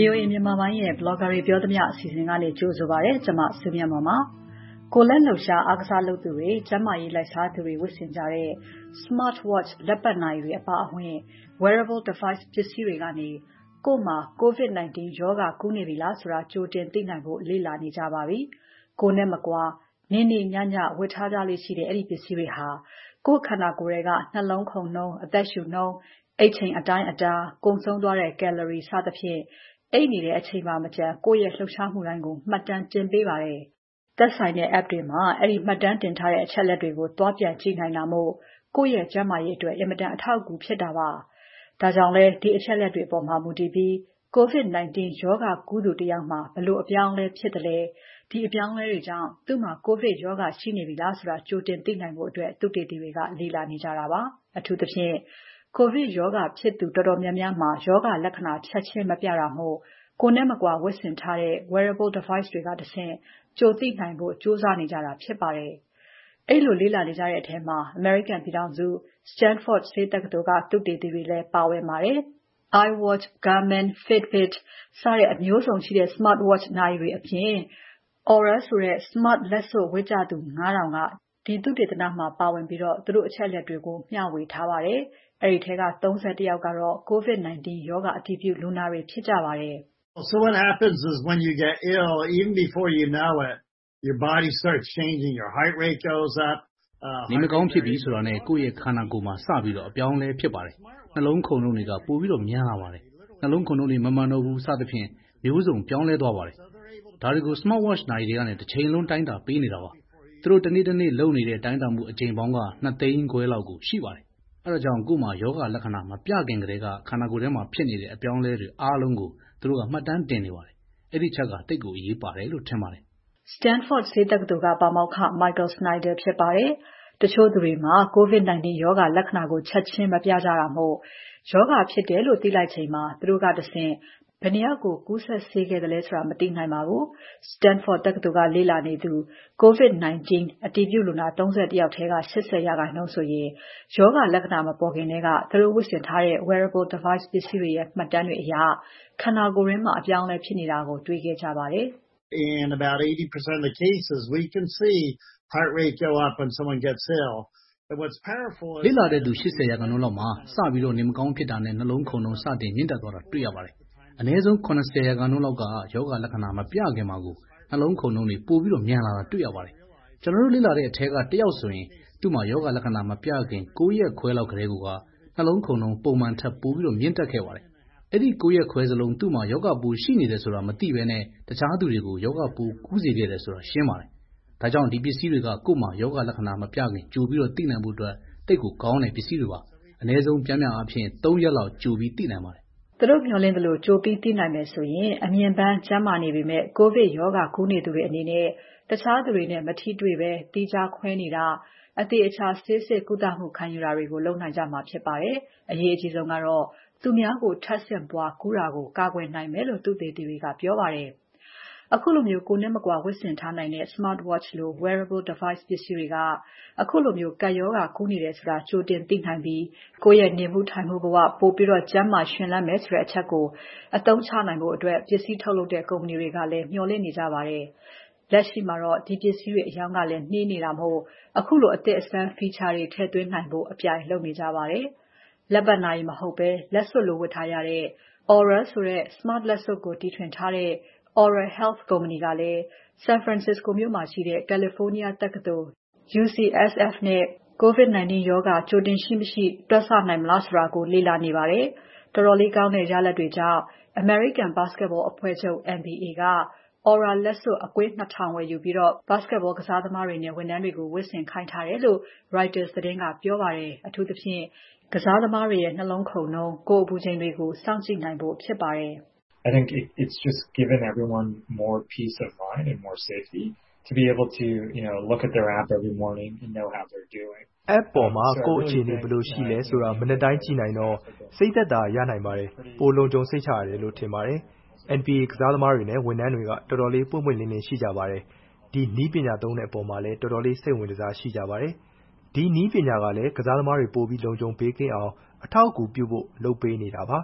VOA မြန်မာပိုင်းရဲ့ Blogger တွေပြောသမျှအစီအစဉ်ကနေကြိုဆိုပါရစေ။ကျွန်မစုမြတ်မွန်ပါ။ကိုယ်လက်လှုပ်ရှားအားကစားလုပ်သူတွေ၊ကျန်းမာရေးလိုက်စားသူတွေဝတ်ဆင်ကြတဲ့ Smart Watch လက်ပတ်နာရီတွေအပါအဝင် Wearable device ပစ္စည်းတွေကနေကိုယ်မှာ COVID-19 ရောဂါကူးနေပြီလားဆိုတာကြိုတင်သိနိုင်ဖို့လေ့လာနေကြပါပြီ။ကိုယ်နဲ့မကွာနေနေညညဝတ်ထားကြလေ့ရှိတဲ့အဲ့ဒီပစ္စည်းတွေဟာကိုယ်ခန္ဓာကိုယ်တွေကနှလုံးခုန်နှုန်း၊အသက်ရှူနှုန်း၊အိတ်ချိန်အတိုင်းအတာ၊ကုန်ဆုံးသွားတဲ့ calorie စသဖြင့်အိပ်နေတဲ့အချိန်မှာမကျန်ကိုယ့်ရဲ့လှုပ်ရှားမှုတိုင်းကိုမှတ်တမ်းတင်ပေးပါတယ်။သက်ဆိုင်တဲ့ app တွေမှာအဲ့ဒီမှတ်တမ်းတင်ထားတဲ့အချက်အလက်တွေကိုသွားပြန်ကြည့်နိုင်တာမို့ကိုယ့်ရဲ့ကျန်းမာရေးအတွက်အင်မတန်အထောက်အကူဖြစ်တာပါ။ဒါကြောင့်လဲဒီအချက်အလက်တွေအပေါ်မှာမူတည်ပြီး COVID-19 ရောဂါကူးသူတစ်ယောက်မှာဘယ်လိုအပြောင်းအလဲဖြစ်သလဲ၊ဒီအပြောင်းအလဲတွေကြောင့်သူ့မှာ COVID ရောဂါရှိနေပြီလားဆိုတာကြိုတင်သိနိုင်ဖို့သုတေသီတွေကလေ့လာနေကြတာပါ။အထူးသဖြင့်ကိုဗစ်ရောဂါဖြစ်သူတော်တော်များများမှာရောဂါလက္ခဏာချက်ချင်းမပြတာမို့ကိုယ်နဲ့မကွာဝတ်ဆင်ထားတဲ့ wearable device တွေကတဆင့်ကြိုသိနိုင်ဖို့ကြိုးစားနေကြတာဖြစ်ပါတယ်။အဲ့လိုလေ့လာနေကြတဲ့အထဲမှာ American ပြည်ထောင်စု Stanford ဆေးတက္ကသိုလ်ကသုတေသီတွေလည်းပါဝင်ပါတယ်။ iWatch, Garmin, Fitbit စတဲ့အမျိုးစုံရှိတဲ့ Smart Watch နာရီတွေအပြင် Oura ဆိုတဲ့ Smart လက်စွပ်ဝတ်ကြသူ ၅,၀၀၀ ကဒီသုတေသနမှာပါဝင်ပြီးသူတို့အချက်အလက်တွေကိုမျှဝေထားပါတယ်။အဲဒီထဲက ၃၁ ယောက်ကတော့ COVID-19 ရောဂါအတည်ပြုလူနာတွေဖြစ်ကြပါတယ်။ So what happens is when you get ill, even before you know it, your body starts changing, your heart rate goes up. နေမကောင်းဖြစ်ပြီဆိုတာနဲ့ကိုယ့်ရဲ့ခန္ဓာကိုယ်မှာစပြီးအပြောင်းလဲဖြစ်ပါတယ်။နှလုံးခုန်နှုန်းတွေကပိုပြီးများလာပါတယ်။နှလုံးခုန်နှုန်းတွေမမှန်တော့ဘူးစသဖြင့်မျိုးစုံပြောင်းလဲသွားပါတယ်။ဒါတွေကို Smart Watch နာရီတွေကနေတစ်ချိန်လုံးတိုင်းတာပေးနေတာပါ။သူတို့တနေ့လုပ်နေတဲ့တိုင်းတာမှုအကြိမ်ပေါင်းက2 သိန်းခွဲလောက်ကိုရှိပါတယ်။အဲဒါကြောင့်ကိုယ်မှာယောဂလက္ခဏာမပြခင်ကတည်းကခန္ဓာကိုယ်ထဲမှာဖြစ်နေတဲ့အပြောင်းလဲတွေအားလုံးကိုသူတို့ကမှတ်တမ်းတင်နေပါတယ်။အဲ့ဒီချက်ကတိတ်ကိုအရေးပါတယ်လို့ထင်ပါတယ်။ Stanford ဆေးတက္ကသိုလ်ကပါမောက္ခ Michael Snyder ဖြစ်ပါတယ်။တချို့သူတွေမှာ COVID-19 ရောဂါလက္ခဏာကိုချက်ချင်းမပြကြတာမို့ရောဂါဖြစ်တယ်လို့သိလိုက်ချိန်မှာသူတို့ကတဆင့်ဘယ်နှယောက်ကိုကူးစက်စေခဲ့သလဲဆိုတာမသိနိုင်ပါဘူး။ Stanford တက္ကသိုလ်ကလေ့လာနေသူ COVID-19 အတည်ပြုလူနာ31 ယောက်ထဲက 80% ဆိုရင်ရောဂါလက္ခဏာမပေါ်ခင်ထဲကသူတို့ဝတ်ဆင်ထားတဲ့ wearable device ပစ္စည်းတွေရဲ့မှတ်တမ်းတွေအရခန္ဓာကိုယ်ထဲမှာအပြောင်းအလဲဖြစ်နေတာကိုတွေ့ခဲ့ကြပါတယ်။ In about 80% of the cases, we can see heart rate go up when someone gets ill. But what's powerful is လေ့လာတဲ့သူ80% လောက်မှာစပြီးနေမကောင်းဖြစ်တာနဲ့နှလုံးခုန်နှုန်းစတင်မြင့်တက်သွားတာတွေ့ရပါတယ်။အနည်းဆုံး 80% လောက်ကယောဂလက္ခဏာမပြခင်မှာကိုနှလုံးခုန်နှုန်းတွေပိုပြီးမြန်လာတာတွေ့ရပါတယ်။ကျွန်တော်တို့လေ့လာတဲ့အထက်ကတစ်ယောက်ဆိုရင်သူ့မှာယောဂလက္ခဏာမပြခင်9 ရက်ခွဲလောက်ကလေးကနှလုံးခုန်နှုန်းပုံမှန်ထက်ပိုပြီးမြင့်တက်ခဲ့ပါတယ်။အဲ့ဒီ9 ရက်ခွဲစလုံးသူ့မှာယောဂပိုးရှိနေတယ်ဆိုတာမသိဘဲနဲ့တခြားသူတွေကိုယောဂပိုးကူးစေခဲ့တယ်ဆိုတာရှင်းပါတယ်။ဒါကြောင့်ဒီပစ္စည်းတွေကကိုယ်မှာယောဂလက္ခဏာမပြခင်ကြိုပြီးသိနိုင်ဖို့အတွက်တိတ်ကိုကောင်းတဲ့ပစ္စည်းတွေပါ။အနည်းဆုံးပြန်အားဖြင့်3 ရက်လောက်ကြိုပြီးသိနိုင်ပါတယ်။သူတို့မျှော်လင့်သလိုကြိုပြီးသိနိုင်မယ်ဆိုရင်အမြင်ပန်းကျန်းမာနေပေမဲ့ကိုဗစ်ရောဂါကူးနေသူတွေအနေနဲ့တခြားသူတွေနဲ့မထိတွေ့ဘဲသီးခြားခွဲနေတာအသေအချာဆေးစစ်ကုသမှုခံယူတာတွေကိုလုပ်နိုင်ကြမှာဖြစ်ပါတယ်။အရေးအကြီးဆုံးကတော့သူများကိုထပ်ဆင့်ပွားကူးတာကိုကာကွယ်နိုင်မယ်လို့သုတေသီတွေကပြောပါတယ်။အခုလိုကိုယ်နဲ့မကွာဝတ်ဆင်ထားနိုင်တဲ့ Smart Watch လို wearable device ပစ္စည်းတွေကအခုလိုကပ်ရောဂါကူးနေတယ်ဆိုတာကြိုတင်သိနိုင်ပြီးကိုယ့်ရဲ့နေမှုထိုင်မှုဘဝပိုပြီးကျန်းမာရှင်လန်းမယ်ဆိုတဲ့အချက်ကိုအသုံးချနိုင်ဖို့အတွက်ပစ္စည်းထုတ်လုပ်တဲ့ကုမ္ပဏီတွေကလည်းမျှော်လင့်နေကြပါတယ်။လက်ရှိမှာတော့ဒီပစ္စည်းတွေအရောင်းကလည်းနှေးနေတာမို့အခုလိုအသစ်အဆန်း feature တွေထည့်သွင်းနိုင်ဖို့အပြိုင်လုပ်နေကြပါတယ်။လက်ပတ်နာရီမဟုတ်ဘဲလက်စွပ်လိုဝတ်ထားရတဲ့ Oura ဆိုတဲ့ Smart လက်စွပ်ကိုတီထွင်ထားတဲ့ Oura Health ကုမ္ပဏီကလည်း San Francisco မြို့မှာရှိတဲ့ California တက္ကသိုလ် UCSF နဲ့ COVID-19 ရောဂါကြိုတင်ရှိမရှိတွက်ဆနိုင်မလားဆိုတာကိုလေ့လာနေပါတယ်။တော်တော်လေးကောင်းတဲ့ရလဒ်တွေကြောင့် American Basketball အဖွဲ့ချုပ် NBA က Oura လက်စွပ်အကွင်း 2000 ဝယ်ယူပြီး Basketball ကစားသမားတွေနဲ့ဝန်ထမ်းတွေကိုဝတ်ဆင်ခိုင်းထားတယ်လို့ Reuters သတင်းကပြောပါတယ်။အထူးသဖြင့်ကစားသမားတွေရဲ့နှလုံးခုန်နှုန်း၊ကိုယ်အပူချိန်တွေကိုစောင့်ကြည့်နိုင်ဖို့ဖြစ်ပါတယ်။ I think it's just given everyone more peace of mind and more safety to be able to, look at their app every morning and know how they're doing. App ပေါ်မှာကိုယ့်အခြေအနေဘယ်လိုရှိလဲဆိုတာမနေ့တိုင်းကြည့်နိုင်တော့စိတ်သက်သာရနိုင်ပါတယ်။ပိုလုံခြုံစိတ်ချရတယ်လို့ထင်ပါတယ်။ NBA ကစားသမားတွေနဲ့ဝန်ထမ်းတွေကတော်တော်လေးပွင့်ပွင့်လင်းလင်းရှိကြပါတယ်။ဒီနည်းပညာသုံးတဲ့အပေါ်မှာလည်းတော်တော်လေးစိတ်ဝင်စားရှိကြပါတယ်။ဒီနည်းပညာကလည်းကစားသမားတွေပိုပြီးလုံခြုံပေးကင်းအောင်အထောက်အကူပြုဖို့လုပ်ပေးနေတာပါ။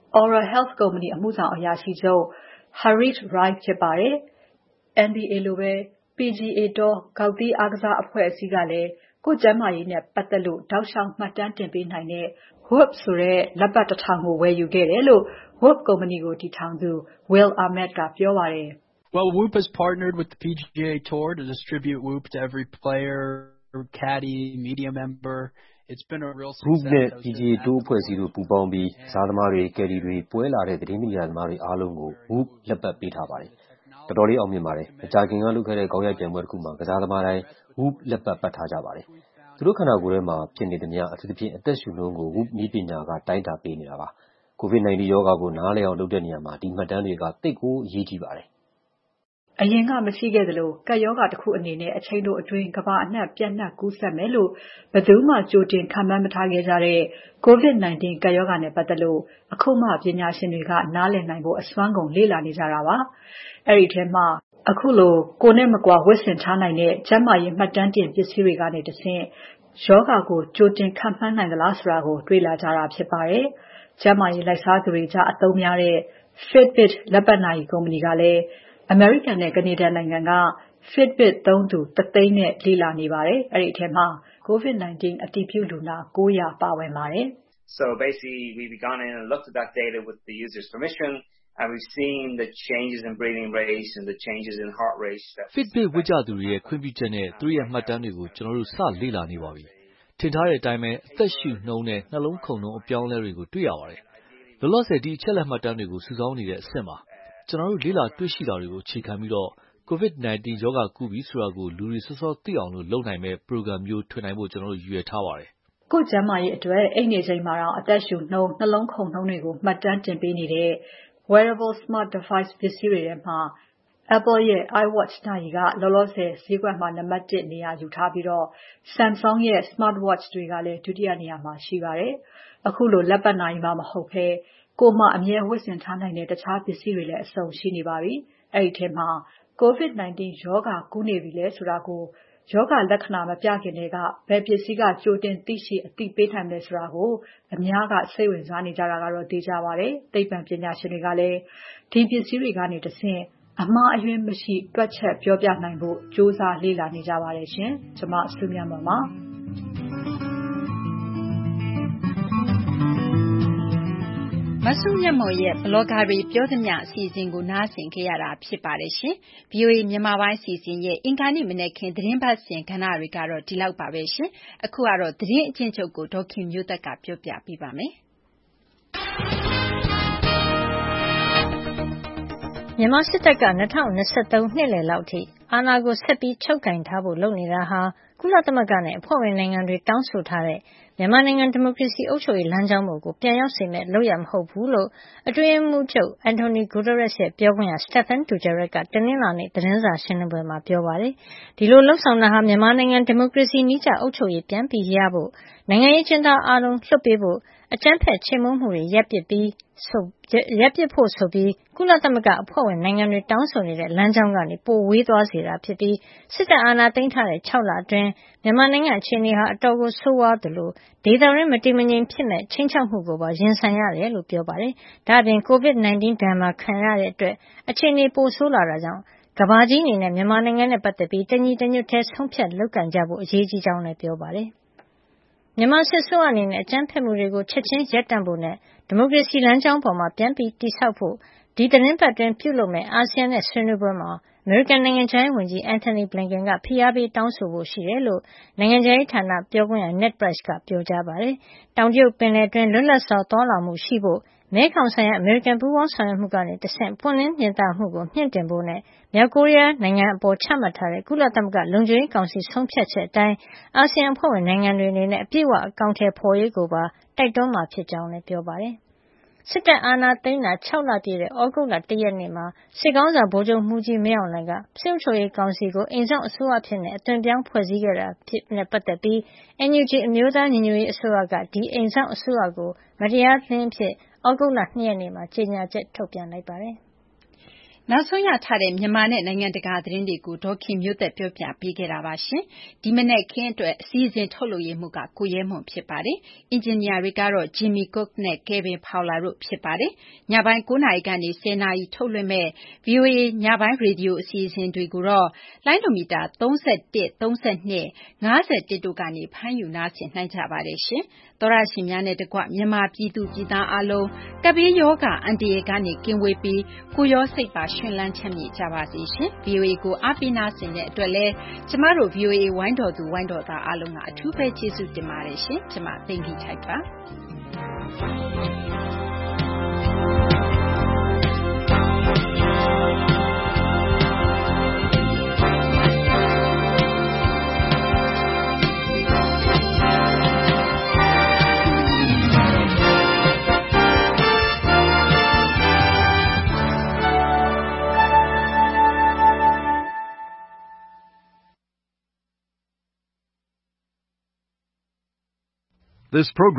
Aura Health ကုမ္ပဏီအမှုဆောင်အရာရှိချုပ် Harith Rai ဖြစ်ပါတယ်။ NBA လိုပဲ PGA Tour ဂေါက်သီးအားကစားအဖွဲ့အစည်းကလည်းကိုယ့်ကျန်းမာရေးနဲ့ပတ်သက်လို့တောက်လျှောက်မှတ်တမ်းတင်ပေးနိုင်တဲ့ Whoop ဆိုတဲ့လက်ပတ် 1,000 ကိုဝယ်ယူခဲ့တယ်လို့ Whoop ကုမ္ပဏီကိုတည်ထောင်သူ Will Ahmed ကပြောပါတယ်။ Well, Whoop has partnered with the PGA Tour to distribute Whoop to every player, caddy, media member. It's been a real Whoop success. နဲ့ PGA Tour အဖွဲ့အစည်းတို့ပူးပေါင်းပြီးကစားသမားတွေ၊ ကယ်ဒီတွေ၊ပွဲလာတဲ့သတင်းမီဒီယာသမားတွေအားလုံးကို Whoop လက်ပတ်ပေးထားပါတယ်။တော်တော်လေးအောင်မြင်ပါတယ်။မကြာခင်ကလုပ်ခဲ့တဲ့ခေါင်းရိုက်ပြိုင်ပွဲတစ်ခုမှာကစားသမားတိုင်း Whoop လက်ပတ်ပတ်ထားကြပါတယ်။သူတို့ခန္ဓာကိုယ်ထဲမှာဖြစ်နေသမျှအထူးသဖြင့်အသက်ရှူနှုန်းကို Whoop နည်းပညာကတိုင်းတာပေးနေတာပါ။ COVID-19 ရောဂါကိုနားလည်အောင်လုပ်တဲ့နေရာမှာဒီမှတ်တမ်းတွေကသိပ်ကိုအရေးကြီးပါတယ်။အရင်ကမရှိခဲ့သလိုကပ်ရောဂါတစ်ခုအနေနဲ့အချိန်တိုအတွင်းကမ္ဘာအနှံ့ပြန့်နှံ့ကူးစက်မယ်လို့ဘယ်သူမှကြိုတင်ခန့်မှန်းမထားခဲ့ကြတဲ့ COVID-19 ကပ်ရောဂါနဲ့ပတ်သက်လို့အခုမှပညာရှင်တွေကနားလည်နိုင်ဖို့အစွမ်းကုန်လေ့လာနေကြတာပါ။အဲဒီထဲမှာအခုလိုကိုယ်နဲ့မကွာဝတ်ဆင်ထားနိုင်တဲ့ကျန်းမာရေးမှတ်တမ်းတင်ပစ္စည်းတွေကနေတဆင့်ရောဂါကိုကြိုတင်ခန့်မှန်းနိုင်သလားဆိုတာကိုတွေ့လာကြတာဖြစ်ပါတယ်။ကျန်းမာရေးလိုက်စားသူတွေကြားအသုံးများတဲ့ Fitbit လက်ပတ်နာရီကုမ္ပဏီကလည်းအမေရိကန်နဲ့ကနေဒါနိုင်ငံက Fitbit သုံးသူ 1 သိန်းနဲ့လေ့လာနေပါတယ်။အဲဒီထဲမှာ COVID-19 အတည်ပြုလူနာ 900 ပါဝင်ပါတယ်။ So basically we've gone in and looked at that data with the user's permission and we've seen the changes in breathing rates and the changes in heart rate. Fitbit ဝတ်ကြသူတွေရဲ့ခွင့်ပြုချက်နဲ့သူတို့ရဲ့မှတ်တမ်းတွေကိုကျွန်တော်တို့စလေ့လာနေပါပြီ။ထင်ထားတဲ့အတိုင်းပဲအသက်ရှူနှုန်းနဲ့နှလုံးခုန်နှုန်းအပြောင်းအလဲတွေကိုတွေ့ရပါတယ်။လောလောဆယ်ဒီအချက်လက်မှတ်တမ်းတွေကိုစုဆောင်းနေတဲ့အဆင့်ပါ။ကျွန်တော်တို့လေ့လာတွေ့ရှိတာတွေကိုအခြေခံပြီးCOVID-19 ရောဂါကူးပြီဆိုတာကိုလူတွေစောစောသိအောင်လုပ်နိုင်မယ့် program မျိုးထွင်နိုင်ဖို့ကျွန်တော်တို့ရည်ရွယ်ထားပါတယ်။ကိုယ်ကျန်းမာရေးအတွက်အိတ်နေချိန်မှာတော့အသက်ရှူနှုန်းနှလုံးခုန်နှုန်းတွေကိုမှတ်တမ်းတင်ပေးနေတဲ့ wearable smart device ပစ္စည်းတွေထဲမှာ Apple ရဲ့ iWatch နာရီကလောလောဆယ်ဈေးကွက်မှာနံပါတ် 1 နေရာယူထားပြီးSamsung ရဲ့ smartwatch တွေကလည်းဒုတိယနေရာမှာရှိပါတယ်။အခုလိုလက်ပတ်နာရီမှမဟုတ်ဘဲကိုယ်မှအမြဲဝတ်ဆင်ထားနိုင်တဲ့တခြားပစ္စည်းတွေလည်းအစုံရှိနေပါပြီ။အဲဒီထဲမှာCOVID-19 ရောဂါကူးနေပြီလဲဆိုတာကိုရောဂါလက္ခဏာမပြခင်တည်းကဘယ်ပစ္စည်းကကြိုတင်သိရှိအသိပေးနိုင်မလဲဆိုတာကိုအများကစိတ်ဝင်စားနေကြတာကတော့သိကြပါတယ်။သိပ္ပံပညာရှင်တွေကလည်းဒီပစ္စည်းတွေကနေတဆင့်အမှားအယွင်းမရှိတွက်ချက်ပြောပြနိုင်ဖို့ကြိုးစားလေ့လာနေကြပါတယ်ရှင်။ကျွန်မစုမြတ်မွန်ပါမဆုမြတ်မော်ရဲ့ဘလော့ဂါတွေပြောသမျှအစီအစဉ်ကိုနားဆင်ခဲ့ရတာဖြစ်ပါတယ်ရှင်။ VOA မြန်မာပိုင်းအစီအစဉ်ရဲ့အင်္ဂါနေ့မနက်ခင်းသတင်းပတ်စဉ်ကဏ္ဍတွေကတော့ဒီလောက်ပါပဲရှင်။အခုကတော့သတင်းအကျဉ်းချုပ်ကိုဒေါ်ခင်မျိုးသက်ကပြောပြပေးပါမယ်။မြန်မာစစ်တပ်က2023နှစ်လယ်လောက်ထိအာဏာကိုဆက်ပြီးချုပ်ကင်ထားဖို့လုပ်နေတာဟာကုလသမဂ္ဂနဲ့အဖွဲ့ဝင်နိုင်ငံတွေတောင်းဆိုထားတဲ့မြန်မာနိုင်ငံဒီမိုကရေစီအုပ်ချုပ်ရေးလမ်းကြောင်းပေါ်ကိုပြန်ရောက်စေမယ့်လုပ်ရမဟုတ်ဘူးလို့အတွင်းရေးမှူးချုပ် Antonio Guterres ရဲ့ပြောခွင့်ရ Stéphane Dujarric ကတနင်္လာနေ့သတင်းစာရှင်းလင်းပွဲမှာပြောပါတယ်။ဒီလိုလှုပ်ဆောင်တာဟာမြန်မာနိုင်ငံဒီမိုကရေစီနည်းကျအုပ်ချုပ်ရေးပြန်ပြီးရဖို့နိုင်ငံရေးကျဉ်းသားအားလုံးလွှတ်ပေးဖို့အကြမ်းဖက်ချေမှုန်းမှုတွေရပ်ပစ်ဖို့ဆိုပြီးကုလသမဂ္ဂအဖွဲ့ဝင်နိုင်ငံတွေတောင်းဆိုနေတဲ့လမ်းကြောင်းကနေပိုဝေးသွားစေတာဖြစ်ပြီးစစ်တပ်အာဏာသိမ်းထားတဲ့6လအတွင်းမြန်မာနိုင်ငံအခြေအနေဟာအတော်ကိုဆိုးဝါးသလိုဒေသတွင်းမတည်မငြိမ်ဖြစ်မဲ့ချိန်ချောက်မှုကိုပါရင်ဆိုင်ရတယ်လို့ပြောပါတယ်။ဒါ့အပြင် COVID-19 ဒဏ်မှာခံရတဲ့အတွက်အခြေအနေပိုဆိုးလာတာကြောင့်ကမ္ဘာကြီးအနေနဲ့မြန်မာနိုင်ငံနဲ့ပတ်သက်ပြီးတညီတညွတ်တည်းဆုံးဖြတ်လုပ်ကိုင်ကြဖို့အရေးကြီးကြောင်းလည်းပြောပါတယ်။မြန်မာစစ်ဆိုးအနေနဲ့အကြမ်းဖက်မှုတွေကိုချက်ချင်းရပ်တန့်ဖို့နဲ့ဒီမိုကရေစီလမ်းကြောင်းပေါ်မှာပြန်ပြီးတည်ဆောက်ဖို့ဒီသတင်းပတ်တွင်ပြုလုပ်မဲ့အာဆီယံနဲ့ဆွေးနွေးပွဲမှာအမေရိကန်နိုင်ငံခြားရေးဝန်ကြီး Antony Blinken ကဖိအားပေးတောင်းဆိုဖို့ရှိတယ်လို့နိုင်ငံခြားရေးဌာနပြောခွင့်ရ Ned Price ကပြောကြားပါတယ်။တောင်တရုတ်ပင်လယ်တွင်းလွတ်လပ်စွာသွားလာမှုရှိဖို့မဲခေါင်ဆိုင်ရာအမေရိကန်ပူးပေါင်းဆောင်ရွက်မှုကနေတဆင့်ပွင့်လင်းမြင်သာမှုကိုမြင့်တင်ဖို့နဲ့မြောက်ကိုရီးယားနိုင်ငံအပေါ်ချမှတ်ထားတဲ့ကုလသမဂ္ဂလုံခြုံရေးကောင်စီဆုံးဖြတ်ချက်အတိုင်းအာဆီယံအဖွဲ့ဝင်နိုင်ငံတွေအနေနဲ့အပြည့်အဝအကောင်အထည်ဖော်ရေးကိုပါတိုက်တွန်းမှာဖြစ်ကြောင်းလည်းပြောပါတယ်။စစ်တပ်အာဏာသိမ်းတာ6လပြည့်တဲ့ဩဂုတ်လ1ရက်နေ့မှာစစ်ကောင်းဆောင်ဗိုလ်ချုပ်မှူးကြီးမင်းအောင်လှိုင်ကစစ်အုပ်ချုပ်ရေးကောင်စီကိုအိမ်စောင့်အစိုးရအဖြစ်နဲ့အသွင်ပြောင်းဖွဲ့စည်းခဲ့တာဖြစ်နဲ့ပတ်သက်ပြီး NUG အမျိုးသားညီညွတ်ရေးအစိုးရကဒီအိမ်စောင့်အစိုးရကိုမတရားသင်းအဖြစ်ဩဂုတ်လ2ရက်နေ့မှာကြေညာချက်ထုတ်ပြန်လိုက်ပါတယ်။နောက်ဆုံးရထားတဲ့မြန်မာနဲ့နိုင်ငံတကာသတင်းတွေကိုဒေါ်ခင်မျိုးသက်ပြောပြပေးခဲ့တာပါရှင်။ဒီမနေ့ခင်းအတွက်အစည်းအဝေးထုတ်လုပ်ရေးမှုကကိုရဲမွန်ဖြစ်ပါတယ်။အင်ဂျင်နီယာတွေကတော့ Jimmy Cook နဲ့ Kevin Fowler တို့ဖြစ်ပါတယ်။ညပိုင်း9နာရီကနေ10နာရီထုတ်လွှင့်မဲ့ VOA ညပိုင်းရေဒီယိုအစီအစဉ်တွေကိုတော့လိုင်းဒိုမီတာ31 32 51တို့ကနေဖမ်းယူနားဆင်နိုင်ကြပါတယ်ရှင်။သောရရှိများနဲ့တကွမြန်မာပြည်သူပြည်သားအလုံးကပ်ဘေးရောဂါအန္တရာယ်ကနေကင်းဝေးပြီးကိုရောစိတ်ပါရှင်လန်းချမ်းမြေ့ကြပါစေရှင်။ VOA ကိုအားပေးနာဆင်တဲ့အတွက်လည်းကျမတို့ VOA ဝိုင်းတော်သူဝိုင်းတော်သားအားလုံးကအထူးပဲကျေးဇူးတင်ပါတယ်ရှင်။ကျမသိင်္ဂီထိုက်ပါ။ This program